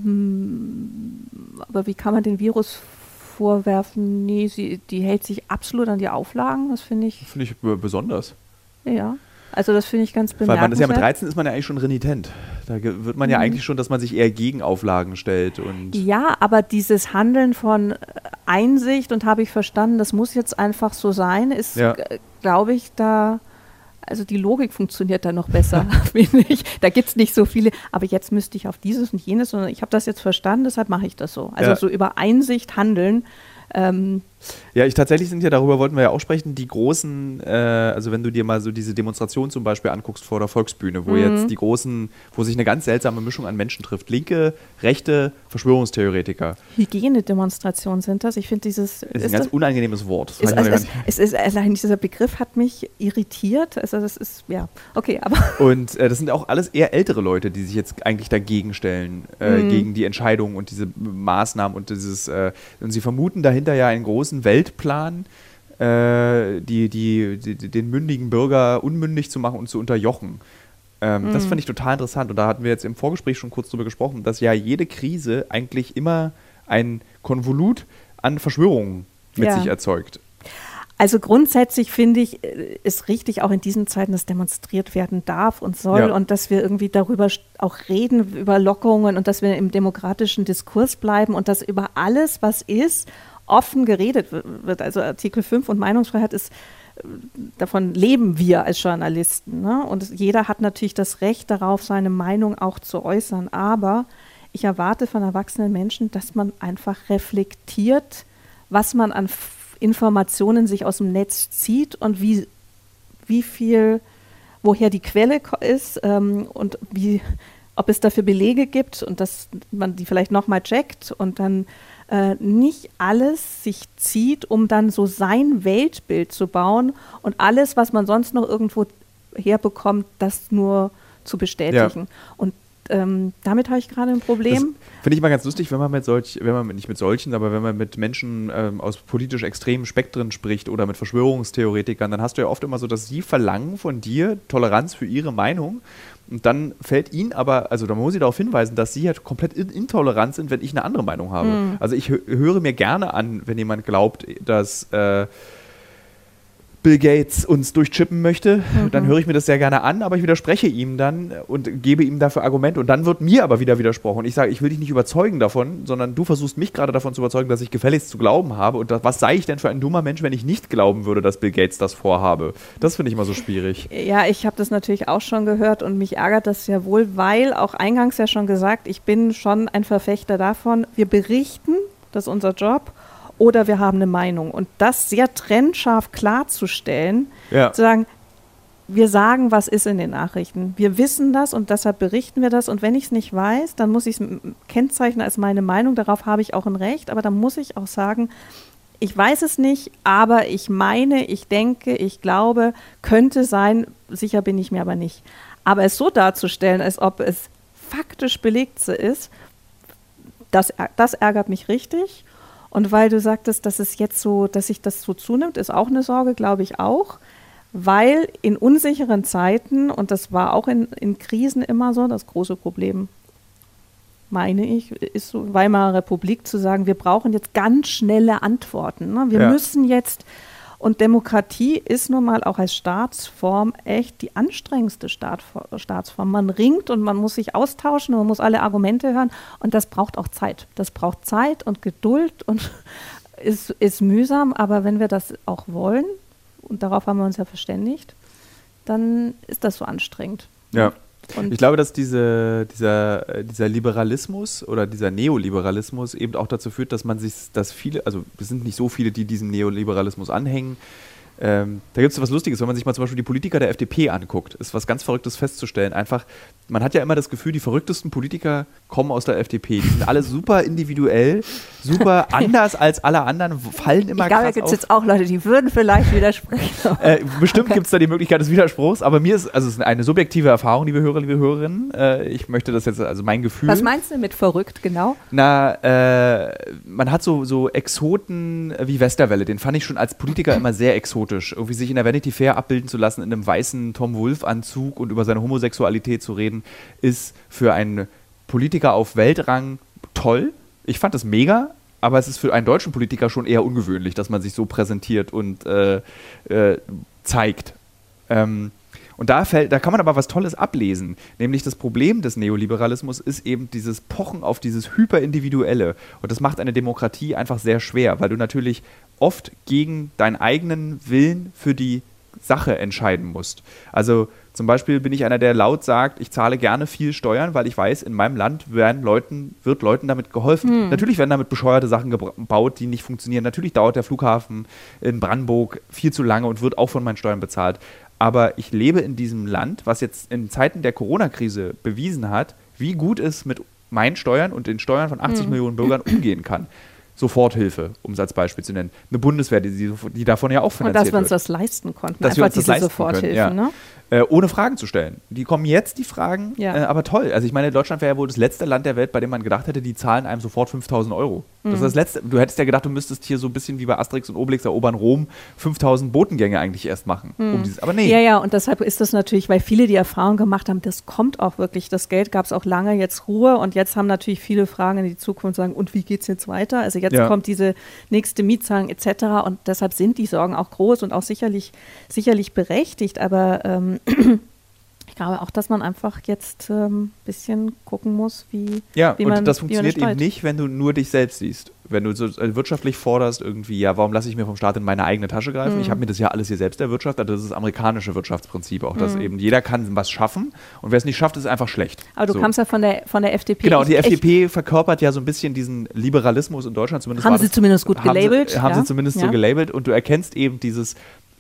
wie kann man den Virus vorwerfen? Nee, die hält sich absolut an die Auflagen. Das finde ich... Finde ich besonders. Ja, also das finde ich ganz bemerkenswert. Weil man ist ja mit 13 ist man ja eigentlich schon renitent. Da wird man ja eigentlich schon, dass man sich eher gegen Auflagen stellt. Und ja, aber dieses Handeln von Einsicht und habe ich verstanden, das muss jetzt einfach so sein, ist, glaube ich, da... Also die Logik funktioniert da noch besser, finde ich. Da gibt es nicht so viele, aber jetzt müsste ich auf dieses und jenes, sondern ich habe das jetzt verstanden, deshalb mache ich das so. Also so über Einsicht handeln. Tatsächlich darüber wollten wir ja auch sprechen, die großen, also wenn du dir mal so diese Demonstration zum Beispiel anguckst vor der Volksbühne, wo jetzt die großen, wo sich eine ganz seltsame Mischung an Menschen trifft, linke, rechte Verschwörungstheoretiker. Hygienedemonstrationen sind das? Ich finde dieses... Ist ein ganz unangenehmes Wort. Allein dieser Begriff hat mich irritiert, also das ist, okay, aber... Und das sind auch alles eher ältere Leute, die sich jetzt eigentlich dagegen stellen, gegen die Entscheidungen und diese Maßnahmen und und sie vermuten dahinter ja einen großen Weltplan, den mündigen Bürger unmündig zu machen und zu unterjochen. Das fand ich total interessant. Und da hatten wir jetzt im Vorgespräch schon kurz drüber gesprochen, dass ja jede Krise eigentlich immer ein Konvolut an Verschwörungen mit sich erzeugt. Also grundsätzlich finde ich, ist richtig auch in diesen Zeiten, dass demonstriert werden darf und soll und dass wir irgendwie darüber auch reden, über Lockerungen und dass wir im demokratischen Diskurs bleiben und dass über alles, was ist, offen geredet wird. Also Artikel 5 und Meinungsfreiheit ist, davon leben wir als Journalisten. Ne? Und jeder hat natürlich das Recht darauf, seine Meinung auch zu äußern. Aber ich erwarte von erwachsenen Menschen, dass man einfach reflektiert, was man an Informationen sich aus dem Netz zieht und wie viel, woher die Quelle ist und ob es dafür Belege gibt und dass man die vielleicht nochmal checkt und dann nicht alles sich zieht, um dann so sein Weltbild zu bauen und alles, was man sonst noch irgendwo herbekommt, das nur zu bestätigen. Ja. Und damit habe ich gerade ein Problem. Das finde ich mal ganz lustig, wenn man mit Menschen aus politisch extremen Spektren spricht oder mit Verschwörungstheoretikern, dann hast du ja oft immer so, dass sie verlangen von dir Toleranz für ihre Meinung und dann fällt ihnen aber, also da muss ich darauf hinweisen, dass sie halt komplett intolerant sind, wenn ich eine andere Meinung habe. Also ich höre mir gerne an, wenn jemand glaubt, dass Bill Gates uns durchchippen möchte, dann höre ich mir das sehr gerne an, aber ich widerspreche ihm dann und gebe ihm dafür Argumente und dann wird mir aber wieder widersprochen. Ich sage, ich will dich nicht überzeugen davon, sondern du versuchst mich gerade davon zu überzeugen, dass ich gefälligst zu glauben habe und was sei ich denn für ein dummer Mensch, wenn ich nicht glauben würde, dass Bill Gates das vorhabe. Das finde ich immer so schwierig. Ja, ich habe das natürlich auch schon gehört und mich ärgert das ja wohl, weil auch eingangs ja schon gesagt, ich bin schon ein Verfechter davon, wir berichten, das ist unser Job, oder wir haben eine Meinung. Und das sehr trennscharf klarzustellen, zu sagen, wir sagen, was ist in den Nachrichten. Wir wissen das und deshalb berichten wir das. Und wenn ich es nicht weiß, dann muss ich es kennzeichnen als meine Meinung. Darauf habe ich auch ein Recht. Aber dann muss ich auch sagen, ich weiß es nicht, aber ich meine, ich denke, ich glaube, könnte sein, sicher bin ich mir aber nicht. Aber es so darzustellen, als ob es faktisch belegt ist, das ärgert mich richtig. Und weil du sagtest, dass es jetzt so, dass sich das so zunimmt, ist auch eine Sorge, glaube ich auch, weil in unsicheren Zeiten, und das war auch in Krisen immer so, das große Problem, meine ich, ist so Weimarer Republik zu sagen, wir brauchen jetzt ganz schnelle Antworten. Ne? Wir müssen jetzt, und Demokratie ist nun mal auch als Staatsform echt die anstrengendste Staatsform. Man ringt und man muss sich austauschen und man muss alle Argumente hören und das braucht auch Zeit. Das braucht Zeit und Geduld und ist mühsam, aber wenn wir das auch wollen, und darauf haben wir uns ja verständigt, dann ist das so anstrengend. Ja. Und ich glaube, dass dieser Liberalismus oder dieser Neoliberalismus eben auch dazu führt, dass viele, also es sind nicht so viele, die diesem Neoliberalismus anhängen. Da gibt es was Lustiges, wenn man sich mal zum Beispiel die Politiker der FDP anguckt, ist was ganz Verrücktes festzustellen. Einfach, man hat ja immer das Gefühl, die verrücktesten Politiker kommen aus der FDP. Die sind alle super individuell, super anders als alle anderen, fallen immer krass auf. Ich glaube, da gibt es jetzt auch Leute, die würden vielleicht widersprechen. Bestimmt gibt es da die Möglichkeit des Widerspruchs, aber es ist eine subjektive Erfahrung, liebe Hörer, liebe Hörerinnen. Ich möchte das jetzt, also mein Gefühl. Was meinst du mit verrückt, genau? Man hat so Exoten wie Westerwelle, den fand ich schon als Politiker immer sehr exotisch. Irgendwie sich in der Vanity Fair abbilden zu lassen, in einem weißen Tom Wolf-Anzug und über seine Homosexualität zu reden, ist für einen Politiker auf Weltrang toll. Ich fand das mega, aber es ist für einen deutschen Politiker schon eher ungewöhnlich, dass man sich so präsentiert und zeigt. Und da kann man aber was Tolles ablesen, nämlich das Problem des Neoliberalismus ist eben dieses Pochen auf dieses Hyperindividuelle und das macht eine Demokratie einfach sehr schwer, weil du natürlich oft gegen deinen eigenen Willen für die Sache entscheiden musst. Also zum Beispiel bin ich einer, der laut sagt, ich zahle gerne viel Steuern, weil ich weiß, in meinem Land wird Leuten damit geholfen. Natürlich werden damit bescheuerte Sachen gebaut, die nicht funktionieren. Natürlich dauert der Flughafen in Brandenburg viel zu lange und wird auch von meinen Steuern bezahlt. Aber ich lebe in diesem Land, was jetzt in Zeiten der Corona-Krise bewiesen hat, wie gut es mit meinen Steuern und den Steuern von 80 Millionen Bürgern umgehen kann. Soforthilfe, um es als Beispiel zu nennen. Eine Bundeswehr, die davon ja auch finanziert wird. Und dass wir uns das leisten konnten, dass einfach diese Soforthilfe. Ja. Ne? Ohne Fragen zu stellen. Die kommen jetzt, die Fragen, aber toll. Also ich meine, Deutschland wäre ja wohl das letzte Land der Welt, bei dem man gedacht hätte, die zahlen einem sofort 5.000 Euro. Das ist das Letzte. Du hättest ja gedacht, du müsstest hier so ein bisschen wie bei Asterix und Obelix erobern Rom 5.000 Botengänge eigentlich erst machen. Aber nee. Ja, und deshalb ist das natürlich, weil viele die Erfahrung gemacht haben, das kommt auch wirklich, das Geld gab es auch lange, jetzt Ruhe und jetzt haben natürlich viele Fragen in die Zukunft, sagen, und wie geht es jetzt weiter? Also jetzt kommt diese nächste Mietzahlung etc. und deshalb sind die Sorgen auch groß und auch sicherlich berechtigt, aber ich glaube auch, dass man einfach jetzt ein bisschen gucken muss, wie man. Und das funktioniert eben nicht, wenn du nur dich selbst siehst. Wenn du so wirtschaftlich forderst, irgendwie, warum lasse ich mir vom Staat in meine eigene Tasche greifen? Ich habe mir das ja alles hier selbst erwirtschaftet. Das ist das amerikanische Wirtschaftsprinzip auch, dass eben jeder kann was schaffen und wer es nicht schafft, ist einfach schlecht. Aber du kamst ja von der FDP. Genau, und die FDP verkörpert ja so ein bisschen diesen Liberalismus in Deutschland. Zumindest haben sie zumindest gut gelabelt. Haben sie zumindest so gelabelt und du erkennst eben dieses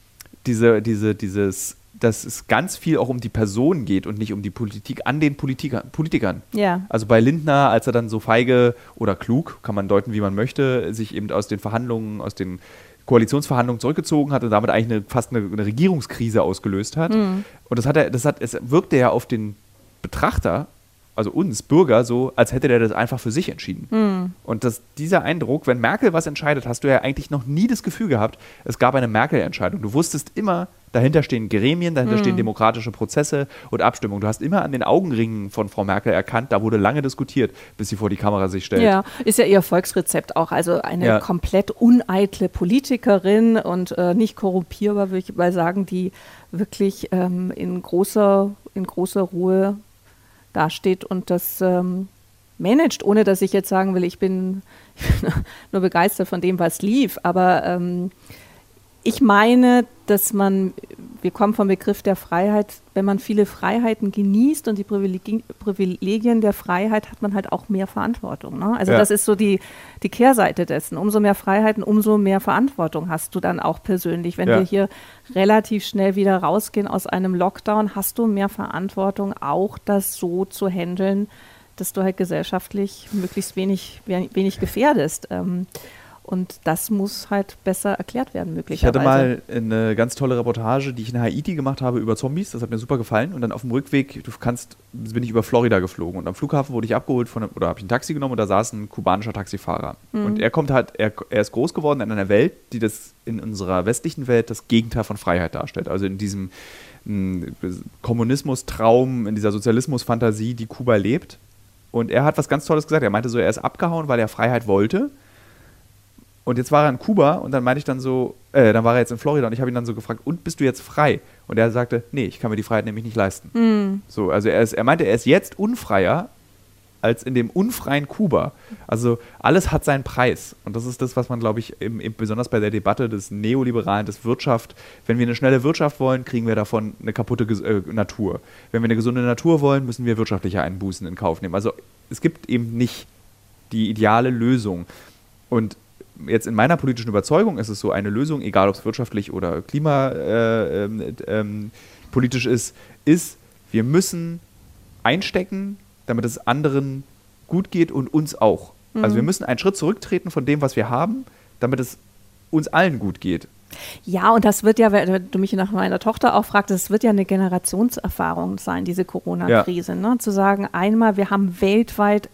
dass es ganz viel auch um die Person geht und nicht um die Politik an den Politikern. Ja. Also bei Lindner, als er dann so feige oder klug, kann man deuten, wie man möchte, sich eben aus den Koalitionsverhandlungen zurückgezogen hat und damit eigentlich fast eine Regierungskrise ausgelöst hat. Und es wirkte ja auf den Betrachter also uns Bürger, so, als hätte der das einfach für sich entschieden. Und dieser Eindruck, wenn Merkel was entscheidet, hast du ja eigentlich noch nie das Gefühl gehabt, es gab eine Merkel-Entscheidung. Du wusstest immer, dahinter stehen Gremien, dahinter stehen demokratische Prozesse und Abstimmungen. Du hast immer an den Augenringen von Frau Merkel erkannt, da wurde lange diskutiert, bis sie vor die Kamera sich stellt. Ja, ist ja ihr Volksrezept auch. Also eine komplett uneitle Politikerin und nicht korrumpierbar, würde ich mal sagen, die wirklich in großer Ruhe dasteht und das managt, ohne dass ich jetzt sagen will, ich bin nur begeistert von dem, was lief. Aber ich meine, dass wir kommen vom Begriff der Freiheit, wenn man viele Freiheiten genießt und die Privilegien der Freiheit, hat man halt auch mehr Verantwortung. Ne? Also das ist so die Kehrseite dessen. Umso mehr Freiheiten, umso mehr Verantwortung hast du dann auch persönlich. Wenn wir hier relativ schnell wieder rausgehen aus einem Lockdown, hast du mehr Verantwortung, auch das so zu handeln, dass du halt gesellschaftlich möglichst wenig gefährdest. Und das muss halt besser erklärt werden, möglicherweise. Ich hatte mal eine ganz tolle Reportage, die ich in Haiti gemacht habe über Zombies. Das hat mir super gefallen. Und dann auf dem Rückweg, bin ich über Florida geflogen. Und am Flughafen wurde ich abgeholt oder habe ich ein Taxi genommen und da saß ein kubanischer Taxifahrer. Und er ist groß geworden in einer Welt, die das in unserer westlichen Welt das Gegenteil von Freiheit darstellt. Also in diesem Kommunismus-Traum, in dieser Sozialismus-Fantasie, die Kuba lebt. Und er hat was ganz Tolles gesagt. Er meinte so, er ist abgehauen, weil er Freiheit wollte. Und jetzt war er in Kuba und dann meinte ich dann so, dann war er jetzt in Florida und ich habe ihn dann so gefragt, und bist du jetzt frei? Und er sagte, nee, ich kann mir die Freiheit nämlich nicht leisten. So, also er meinte, er ist jetzt unfreier als in dem unfreien Kuba. Also alles hat seinen Preis. Und das ist das, was man, glaube ich, besonders bei der Debatte des Neoliberalen, des Wirtschaft, wenn wir eine schnelle Wirtschaft wollen, kriegen wir davon eine kaputte Natur. Wenn wir eine gesunde Natur wollen, müssen wir wirtschaftliche Einbußen in Kauf nehmen. Also es gibt eben nicht die ideale Lösung. Und jetzt in meiner politischen Überzeugung ist es so, eine Lösung, egal ob es wirtschaftlich oder klimapolitisch ist, wir müssen einstecken, damit es anderen gut geht und uns auch. Also wir müssen einen Schritt zurücktreten von dem, was wir haben, damit es uns allen gut geht. Ja, und das wird ja, wenn du mich nach meiner Tochter auch fragst, das wird ja eine Generationserfahrung sein, diese Corona-Krise. Ne? Zu sagen, einmal, wir haben weltweit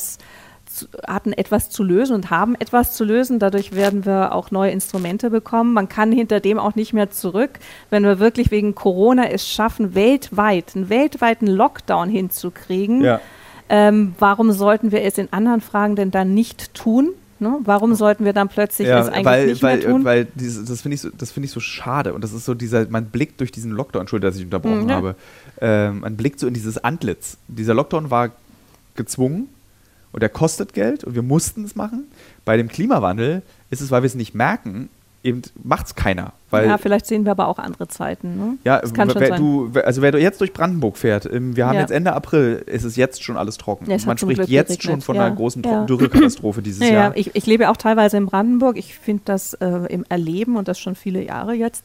hatten etwas zu lösen und haben etwas zu lösen. Dadurch werden wir auch neue Instrumente bekommen. Man kann hinter dem auch nicht mehr zurück. Wenn wir wirklich wegen Corona es schaffen, einen weltweiten Lockdown hinzukriegen, warum sollten wir es in anderen Fragen denn dann nicht tun? Ne? Warum sollten wir dann plötzlich es eigentlich nicht mehr tun? Weil das finde ich so schade. Und das ist so man blickt durch diesen Lockdown, Entschuldigung, dass ich unterbrochen habe, man blickt so in dieses Antlitz. Dieser Lockdown war gezwungen. Und der kostet Geld und wir mussten es machen. Bei dem Klimawandel ist es, weil wir es nicht merken, eben macht es keiner. Weil vielleicht sehen wir aber auch andere Zeiten. Ne? Ja, das kann schon sein. Wer jetzt durch Brandenburg fährt, wir haben jetzt Ende April, ist es jetzt schon alles trocken. Ja, man spricht jetzt schon von einer großen Dürrekatastrophe dieses Jahr. Ich lebe auch teilweise in Brandenburg. Ich finde das im Erleben, und das schon viele Jahre jetzt,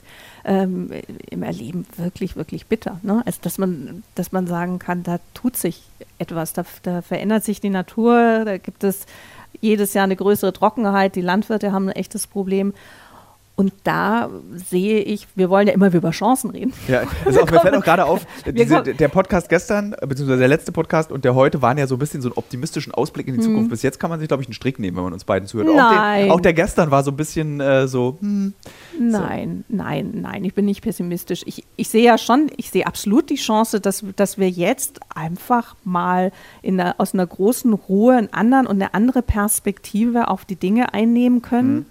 im Erleben wirklich, wirklich bitter. Ne? Also, dass man sagen kann, da tut sich etwas, da verändert sich die Natur, da gibt es jedes Jahr eine größere Trockenheit, die Landwirte haben ein echtes Problem. Und da sehe ich, wir wollen ja immer über Chancen reden. Ja, mir fällt auch gerade auf, der Podcast gestern, beziehungsweise der letzte Podcast und der heute waren ja so ein bisschen so einen optimistischen Ausblick in die Zukunft. Bis jetzt kann man sich, glaube ich, einen Strick nehmen, wenn man uns beiden zuhört. Auch der gestern war so ein bisschen Nein, ich bin nicht pessimistisch. Ich sehe ja schon, ich sehe absolut die Chance, dass wir jetzt einfach mal aus einer großen Ruhe einen anderen und eine andere Perspektive auf die Dinge einnehmen können.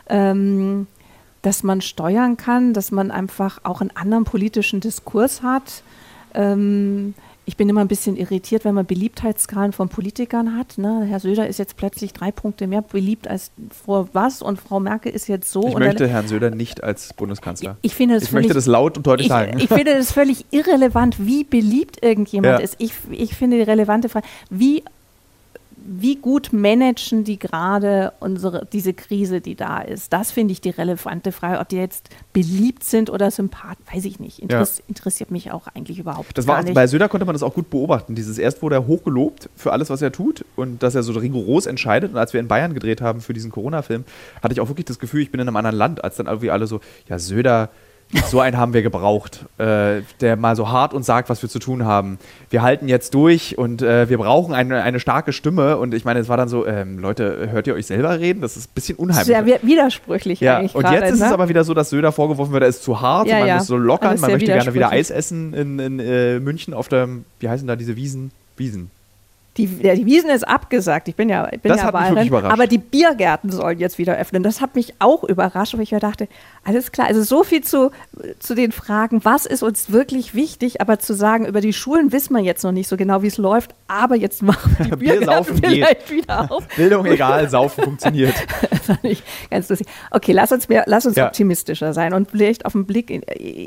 Dass man steuern kann, dass man einfach auch einen anderen politischen Diskurs hat. Ich bin immer ein bisschen irritiert, wenn man Beliebtheitsskalen von Politikern hat. Ne? Herr Söder ist jetzt plötzlich 3 Punkte mehr beliebt als Frau was und Frau Merkel ist jetzt so. Ich möchte Herrn Söder nicht als Bundeskanzler. Ich möchte das laut und deutlich sagen. Ich finde das völlig irrelevant, wie beliebt irgendjemand ist. Ich finde die relevante Frage, wie gut managen die gerade diese Krise, die da ist? Das finde ich die relevante Frage. Ob die jetzt beliebt sind oder sympathisch, weiß ich nicht. Interessiert mich auch eigentlich überhaupt gar nicht. Bei Söder konnte man das auch gut beobachten. Erst wurde er hochgelobt für alles, was er tut und dass er so rigoros entscheidet. Und als wir in Bayern gedreht haben für diesen Corona-Film, hatte ich auch wirklich das Gefühl, ich bin in einem anderen Land, als dann irgendwie alle so, ja, Söder, So einen haben wir gebraucht, der mal so hart uns sagt, was wir zu tun haben. Wir halten jetzt durch und wir brauchen eine starke Stimme. Und ich meine, es war dann so, Leute, hört ihr euch selber reden? Das ist ein bisschen unheimlich. Sehr widersprüchlich eigentlich. Und jetzt ist es aber wieder so, dass Söder vorgeworfen wird, er ist zu hart, man muss so lockern, man möchte gerne wieder Eis essen in München auf der, wie heißen da diese Wiesen? Die Wiesn ist abgesagt. Ich bin ja Wahlrennen. Aber die Biergärten sollen jetzt wieder öffnen. Das hat mich auch überrascht, weil ich mir dachte, alles klar, also so viel zu den Fragen, was ist uns wirklich wichtig, aber zu sagen, über die Schulen wissen wir jetzt noch nicht so genau, wie es läuft, aber jetzt machen wir die Biergärten vielleicht wieder auf. Bildung egal, Saufen funktioniert. Das fand ich ganz lustig. Okay, lass uns optimistischer sein und vielleicht auf den Blick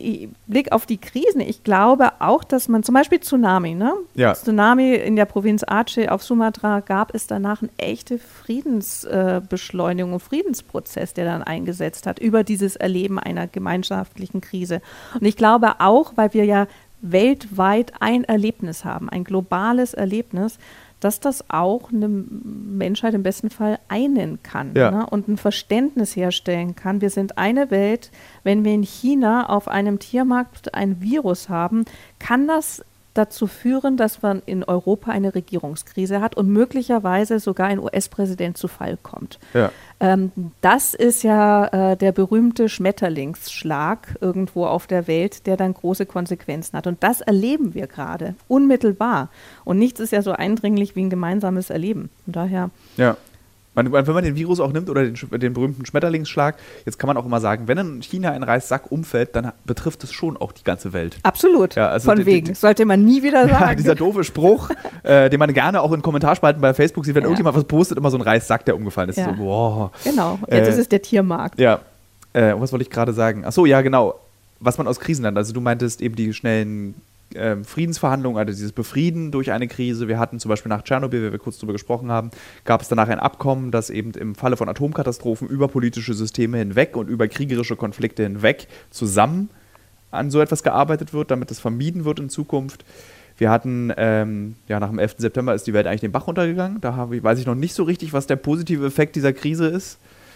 auf die Krisen. Ich glaube auch, dass man zum Beispiel Tsunami, ne? Ja. Tsunami in der Provinz Aceh auf Sumatra gab es danach eine echte Friedensbeschleunigung, einen Friedensprozess, der dann eingesetzt hat über dieses Erleben einer gemeinschaftlichen Krise. Und ich glaube auch, weil wir ja weltweit ein Erlebnis haben, ein globales Erlebnis, dass das auch eine Menschheit im besten Fall einen kann, ne? Und ein Verständnis herstellen kann. Wir sind eine Welt. Wenn wir in China auf einem Tiermarkt ein Virus haben, kann das dazu führen, dass man in Europa eine Regierungskrise hat und möglicherweise sogar ein US-Präsident zu Fall kommt. Ja. Das ist ja der berühmte Schmetterlingsschlag irgendwo auf der Welt, der dann große Konsequenzen hat. Und das erleben wir gerade, unmittelbar. Und nichts ist ja so eindringlich wie ein gemeinsames Erleben. Von daher... Ja. Wenn man den Virus auch nimmt oder den berühmten Schmetterlingsschlag, jetzt kann man auch immer sagen, wenn in China ein Reissack umfällt, dann betrifft es schon auch die ganze Welt. Absolut, ja, also von wegen. Sollte man nie wieder sagen. Ja, dieser doofe Spruch, den man gerne auch in Kommentarspalten bei Facebook sieht, wenn irgendjemand was postet, immer so ein Reissack, der umgefallen ist. Ja. So, wow. Genau, jetzt ist es der Tiermarkt. Ja, was wollte ich gerade sagen? Achso, ja genau, was man aus Krisen lernt. Also du meintest eben die schnellen Friedensverhandlungen, also dieses Befrieden durch eine Krise. Wir hatten zum Beispiel nach Tschernobyl, wie wir kurz darüber gesprochen haben, gab es danach ein Abkommen, das eben im Falle von Atomkatastrophen über politische Systeme hinweg und über kriegerische Konflikte hinweg zusammen an so etwas gearbeitet wird, damit es vermieden wird in Zukunft. Wir hatten, nach dem 11. September ist die Welt eigentlich den Bach runtergegangen. Da weiß ich noch nicht so richtig, was der positive Effekt dieser Krise ist.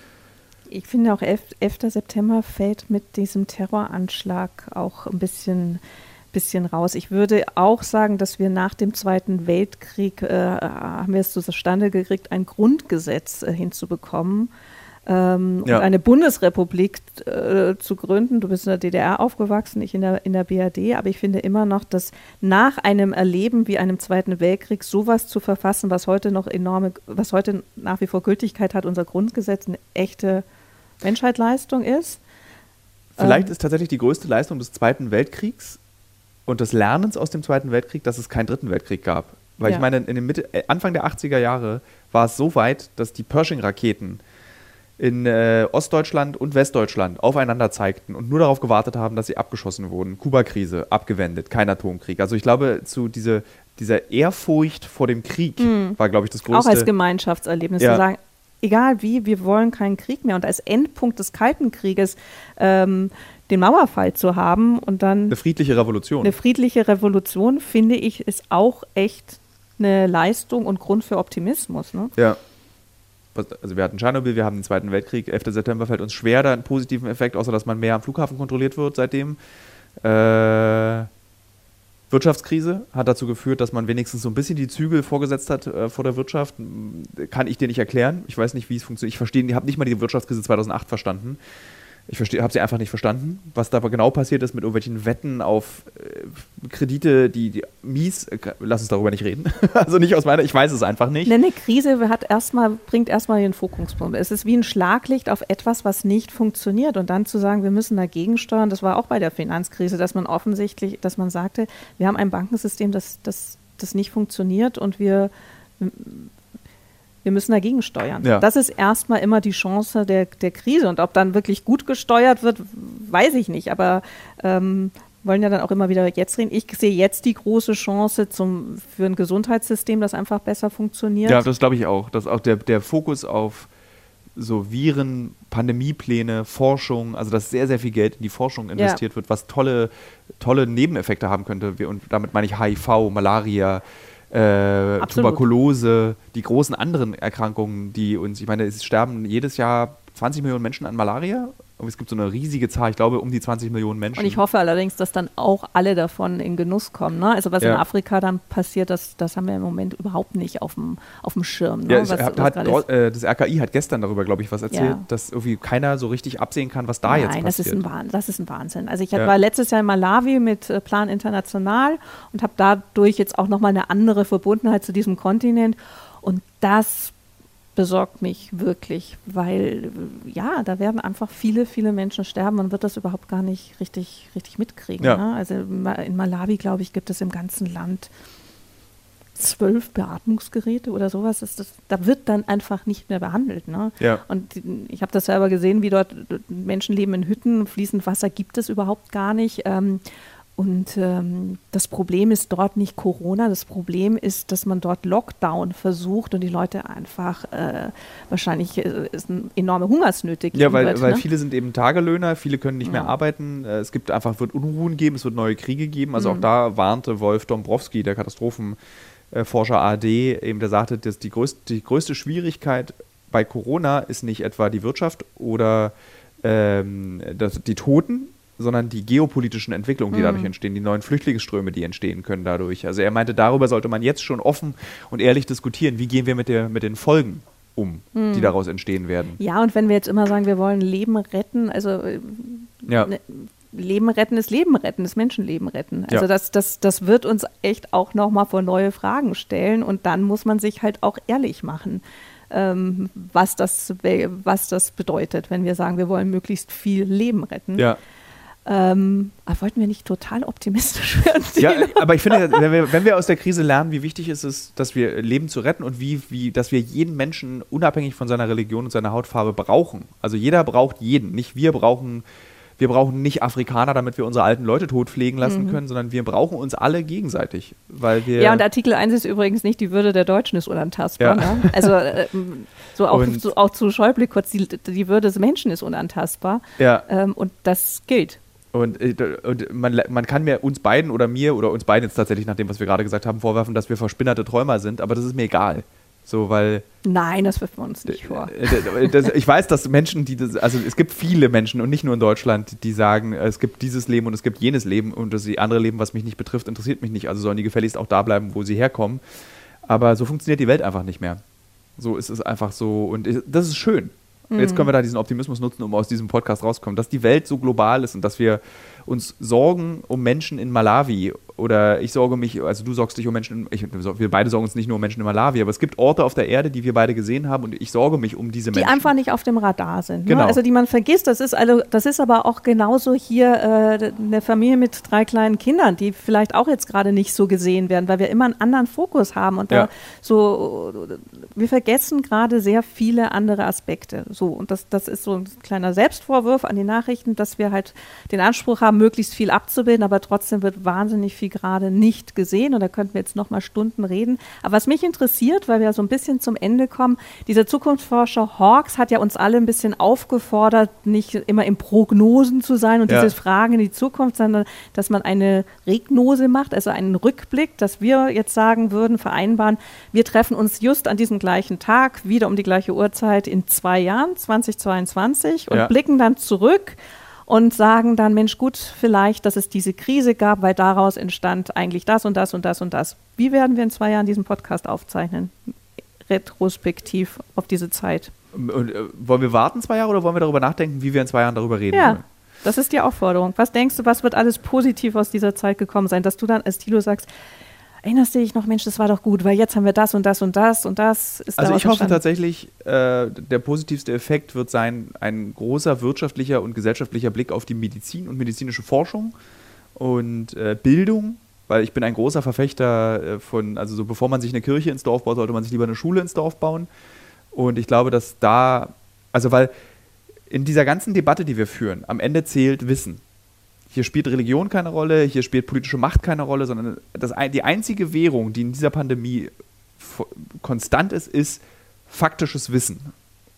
Ich finde auch 11. September fällt mit diesem Terroranschlag auch ein bisschen raus. Ich würde auch sagen, dass wir nach dem Zweiten Weltkrieg haben wir es zustande gekriegt, ein Grundgesetz hinzubekommen und eine Bundesrepublik zu gründen. Du bist in der DDR aufgewachsen, ich in der BRD, aber ich finde immer noch, dass nach einem Erleben wie einem Zweiten Weltkrieg sowas zu verfassen, was heute nach wie vor Gültigkeit hat, unser Grundgesetz, eine echte Menschheitsleistung ist. Vielleicht ist tatsächlich die größte Leistung des Zweiten Weltkriegs und des Lernens aus dem Zweiten Weltkrieg, dass es keinen Dritten Weltkrieg gab. Weil ich meine, Anfang der 80er Jahre war es so weit, dass die Pershing-Raketen in Ostdeutschland und Westdeutschland aufeinander zeigten und nur darauf gewartet haben, dass sie abgeschossen wurden. Kuba-Krise, abgewendet, kein Atomkrieg. Also ich glaube, dieser Ehrfurcht vor dem Krieg war, glaube ich, das größte. Auch als Gemeinschaftserlebnis zu sagen, egal wie, wir wollen keinen Krieg mehr. Und als Endpunkt des Kalten Krieges den Mauerfall zu haben und dann eine friedliche Revolution. Eine friedliche Revolution, finde ich, ist auch echt eine Leistung und Grund für Optimismus. Ne? Ja. Also wir hatten Tschernobyl, wir haben den Zweiten Weltkrieg. 11. September fällt uns schwer, da einen positiven Effekt, außer dass man mehr am Flughafen kontrolliert wird seitdem. Wirtschaftskrise hat dazu geführt, dass man wenigstens so ein bisschen die Zügel vorgesetzt hat vor der Wirtschaft. Kann ich dir nicht erklären. Ich weiß nicht, wie es funktioniert. Ich habe nicht mal die Wirtschaftskrise 2008 verstanden. Ich habe sie einfach nicht verstanden, was da genau passiert ist mit irgendwelchen Wetten auf Kredite, die mies, lass uns darüber nicht reden. Also nicht aus meiner, ich weiß es einfach nicht. Eine Krise bringt erstmal den Fokuspunkt. Es ist wie ein Schlaglicht auf etwas, was nicht funktioniert. Und dann zu sagen, wir müssen dagegen steuern, das war auch bei der Finanzkrise, dass man sagte, wir haben ein Bankensystem, das nicht funktioniert und wir müssen dagegen steuern. Ja. Das ist erstmal immer die Chance der Krise. Und ob dann wirklich gut gesteuert wird, weiß ich nicht. Aber wollen ja dann auch immer wieder jetzt reden. Ich sehe jetzt die große Chance für ein Gesundheitssystem, das einfach besser funktioniert. Ja, das glaube ich auch. Dass auch der Fokus auf so Viren, Pandemiepläne, Forschung, also dass sehr, sehr viel Geld in die Forschung investiert wird, was tolle Nebeneffekte haben könnte. Und damit meine ich HIV, Malaria, Tuberkulose, die großen anderen Erkrankungen, die uns, ich meine, es sterben jedes Jahr 20 Millionen Menschen an Malaria Es gibt so eine riesige Zahl, ich glaube um die 20 Millionen Menschen. Und ich hoffe allerdings, dass dann auch alle davon in Genuss kommen. Ne? Also was in Afrika dann passiert, das haben wir im Moment überhaupt nicht auf dem Schirm. Ne? Das RKI hat gestern darüber, glaube ich, was erzählt, dass irgendwie keiner so richtig absehen kann, was da jetzt passiert. Nein, das ist ein Wahnsinn. Also ich war letztes Jahr in Malawi mit Plan International und habe dadurch jetzt auch nochmal eine andere Verbundenheit zu diesem Kontinent. Und das besorgt mich wirklich, weil da werden einfach viele, viele Menschen sterben. Man wird das überhaupt gar nicht richtig mitkriegen. Ja. Ne? Also in Malawi, glaube ich, gibt es im ganzen Land 12 Beatmungsgeräte oder sowas. Da wird dann einfach nicht mehr behandelt. Ne? Ja. Und ich habe das selber gesehen, wie dort Menschen leben in Hütten. Fließend Wasser gibt es überhaupt gar nicht. Und das Problem ist dort nicht Corona, das Problem ist, dass man dort Lockdown versucht und die Leute einfach wahrscheinlich ist eine enorme Hungersnöte geben weil ne? viele sind eben Tagelöhner, viele können nicht mehr arbeiten, wird Unruhen geben, es wird neue Kriege geben, also auch da warnte Wolf Dombrowski, der Katastrophenforscher ARD, eben der sagte, dass die größte Schwierigkeit bei Corona ist nicht etwa die Wirtschaft oder die Toten, sondern die geopolitischen Entwicklungen, die dadurch entstehen, die neuen Flüchtlingsströme, die entstehen können dadurch. Also er meinte, darüber sollte man jetzt schon offen und ehrlich diskutieren, wie gehen wir mit den Folgen um, die daraus entstehen werden. Ja, und wenn wir jetzt immer sagen, wir wollen Leben retten, also Leben retten, ist Menschenleben retten. Also das wird uns echt auch nochmal vor neue Fragen stellen und dann muss man sich halt auch ehrlich machen. Was das bedeutet, wenn wir sagen, wir wollen möglichst viel Leben retten. Ja. Aber wollten wir nicht total optimistisch werden? Ja, aber ich finde, wenn wir aus der Krise lernen, wie wichtig es ist, dass wir Leben zu retten und dass wir jeden Menschen unabhängig von seiner Religion und seiner Hautfarbe brauchen. Also jeder braucht jeden. Nicht wir brauchen nicht Afrikaner, damit wir unsere alten Leute totpflegen lassen können, sondern wir brauchen uns alle gegenseitig. Und Artikel 1 ist übrigens nicht, die Würde der Deutschen ist unantastbar. Ja. Ne? Also auch zu Schäuble kurz, die Würde des Menschen ist unantastbar. Ja. Und das gilt. Und man kann uns beiden oder uns beiden jetzt tatsächlich nach dem, was wir gerade gesagt haben, vorwerfen, dass wir verspinnerte Träumer sind, aber das ist mir egal. Nein, das wirft man uns nicht vor. Ich weiß, dass Menschen, es gibt viele Menschen und nicht nur in Deutschland, die sagen, es gibt dieses Leben und es gibt jenes Leben und das andere Leben, was mich nicht betrifft, interessiert mich nicht. Also sollen die gefälligst auch da bleiben, wo sie herkommen. Aber so funktioniert die Welt einfach nicht mehr. So ist es einfach so und das ist schön. Jetzt können wir da diesen Optimismus nutzen, um aus diesem Podcast rauszukommen, dass die Welt so global ist und dass wir uns sorgen um Menschen in Malawi oder ich sorge mich, also du sorgst dich um Menschen, wir beide sorgen uns nicht nur um Menschen in Malawi, aber es gibt Orte auf der Erde, die wir beide gesehen haben und ich sorge mich um diese Menschen. Die einfach nicht auf dem Radar sind. Genau. Ne? Also die man vergisst, das ist aber auch genauso hier eine Familie mit 3 kleinen Kindern, die vielleicht auch jetzt gerade nicht so gesehen werden, weil wir immer einen anderen Fokus haben und wir vergessen gerade sehr viele andere Aspekte. So, und das ist so ein kleiner Selbstvorwurf an die Nachrichten, dass wir halt den Anspruch haben, möglichst viel abzubilden, aber trotzdem wird wahnsinnig viel gerade nicht gesehen und da könnten wir jetzt noch mal Stunden reden. Aber was mich interessiert, weil wir so ein bisschen zum Ende kommen, dieser Zukunftsforscher Hawkes hat ja uns alle ein bisschen aufgefordert, nicht immer in Prognosen zu sein und diese Fragen in die Zukunft, sondern dass man eine Regnose macht, also einen Rückblick, dass wir jetzt sagen würden, vereinbaren, wir treffen uns just an diesem gleichen Tag, wieder um die gleiche Uhrzeit in 2 Jahren, 2022 und blicken dann zurück und sagen dann, Mensch, gut, vielleicht, dass es diese Krise gab, weil daraus entstand eigentlich das und das und das und das. Wie werden wir in 2 Jahren diesen Podcast aufzeichnen? Retrospektiv auf diese Zeit. Und, wollen wir warten 2 Jahre oder wollen wir darüber nachdenken, wie wir in 2 Jahren darüber reden wollen? Das ist die Aufforderung. Was denkst du, was wird alles positiv aus dieser Zeit gekommen sein, dass du dann als Thilo sagst, erinnerst du dich noch, Mensch, das war doch gut, weil jetzt haben wir das und das und das und das. Also ich hoffe tatsächlich, der positivste Effekt wird sein, ein großer wirtschaftlicher und gesellschaftlicher Blick auf die Medizin und medizinische Forschung und Bildung, weil ich bin ein großer Verfechter also bevor man sich eine Kirche ins Dorf baut, sollte man sich lieber eine Schule ins Dorf bauen. Und ich glaube, dass weil in dieser ganzen Debatte, die wir führen, am Ende zählt Wissen. Hier spielt Religion keine Rolle, hier spielt politische Macht keine Rolle, sondern die einzige Währung, die in dieser Pandemie konstant ist faktisches Wissen.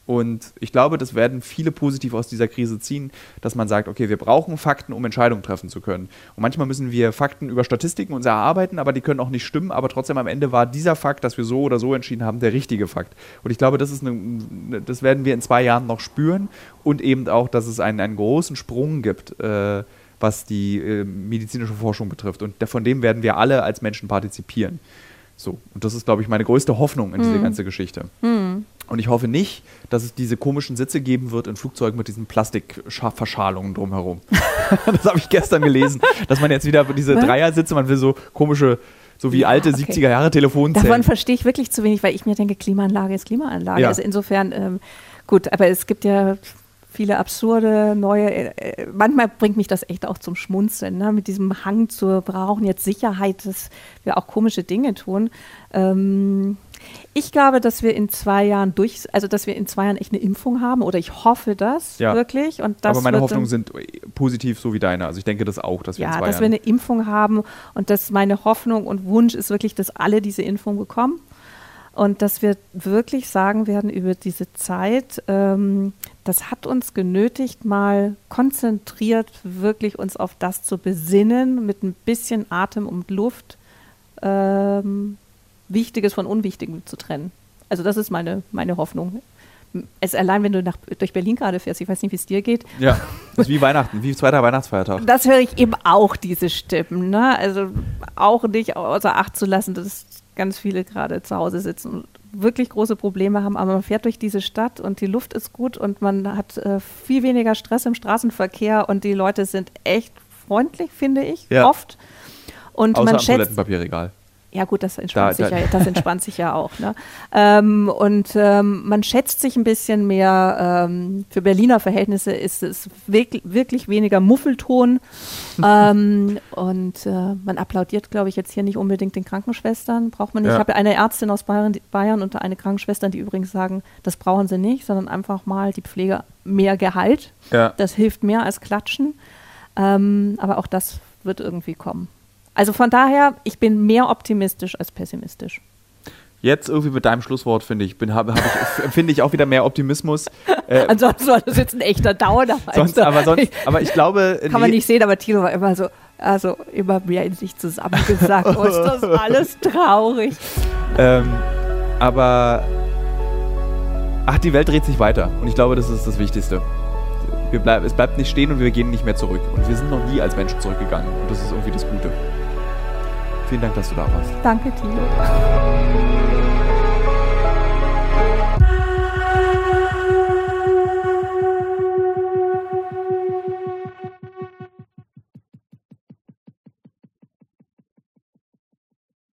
Und ich glaube, das werden viele positiv aus dieser Krise ziehen, dass man sagt, okay, wir brauchen Fakten, um Entscheidungen treffen zu können. Und manchmal müssen wir Fakten über Statistiken uns erarbeiten, aber die können auch nicht stimmen. Aber trotzdem am Ende war dieser Fakt, dass wir so oder so entschieden haben, der richtige Fakt. Und ich glaube, das werden wir in 2 Jahren noch spüren. Und eben auch, dass es einen großen Sprung gibt, was die medizinische Forschung betrifft. Und von dem werden wir alle als Menschen partizipieren. So, und das ist, glaube ich, meine größte Hoffnung in diese ganze Geschichte. Und ich hoffe nicht, dass es diese komischen Sitze geben wird in Flugzeugen mit diesen Plastikverschalungen drumherum. Das habe ich gestern gelesen, dass man jetzt wieder diese Dreiersitze, man will so komische, so wie alte 70er-Jahre-Telefonzellen. Davon verstehe ich wirklich zu wenig, weil ich mir denke, Klimaanlage ist Klimaanlage. Ja. Also insofern, gut, aber es gibt ja viele absurde, neue, manchmal bringt mich das echt auch zum Schmunzeln, ne? Mit diesem Hang zu brauchen jetzt Sicherheit, dass wir auch komische Dinge tun. Ich glaube, dass wir in 2 Jahren echt eine Impfung haben, oder ich hoffe das wirklich. Und das aber meine Hoffnungen sind positiv, so wie deine. Also ich denke das auch, dass wir in 2 Jahren... dass wir eine Impfung haben, und dass meine Hoffnung und Wunsch ist wirklich, dass alle diese Impfung bekommen. Und dass wir wirklich sagen werden über diese Zeit, das hat uns genötigt, mal konzentriert wirklich uns auf das zu besinnen, mit ein bisschen Atem und Luft, Wichtiges von Unwichtigem zu trennen. Also das ist meine Hoffnung. Allein, wenn du durch Berlin gerade fährst, ich weiß nicht, wie es dir geht. Ja, das ist wie Weihnachten, wie 2. Weihnachtsfeiertag. Das höre ich eben auch, diese Stimmen. Ne? Also auch nicht außer Acht zu lassen, dass ganz viele gerade zu Hause sitzen und wirklich große Probleme haben, aber man fährt durch diese Stadt und die Luft ist gut und man hat viel weniger Stress im Straßenverkehr und die Leute sind echt freundlich, finde ich, oft. Und außer man am schätzt, Toilettenpapierregal. Ja gut, das entspannt sich ja auch. Ne? Man schätzt sich ein bisschen mehr. Für Berliner Verhältnisse ist es wirklich weniger Muffelton. Und man applaudiert, glaube ich, jetzt hier nicht unbedingt den Krankenschwestern. Braucht man nicht. Ich habe eine Ärztin aus Bayern und eine Krankenschwester, die übrigens sagen, das brauchen sie nicht, sondern einfach mal die Pflege mehr Gehalt. Ja. Das hilft mehr als Klatschen. Aber auch das wird irgendwie kommen. Also von daher, ich bin mehr optimistisch als pessimistisch. Jetzt irgendwie mit deinem Schlusswort, finde ich, empfinde ich auch wieder mehr Optimismus. Ansonsten war das jetzt ein echter Downer. Aber ich glaube... Kann man nicht sehen, aber Thilo war immer so, immer mehr in sich zusammengesagt. Oh, ist das alles traurig. Die Welt dreht sich weiter. Und ich glaube, das ist das Wichtigste. Es bleibt nicht stehen und wir gehen nicht mehr zurück. Und wir sind noch nie als Menschen zurückgegangen. Und das ist irgendwie das Gute. Vielen Dank, dass du da warst. Danke, Thilo.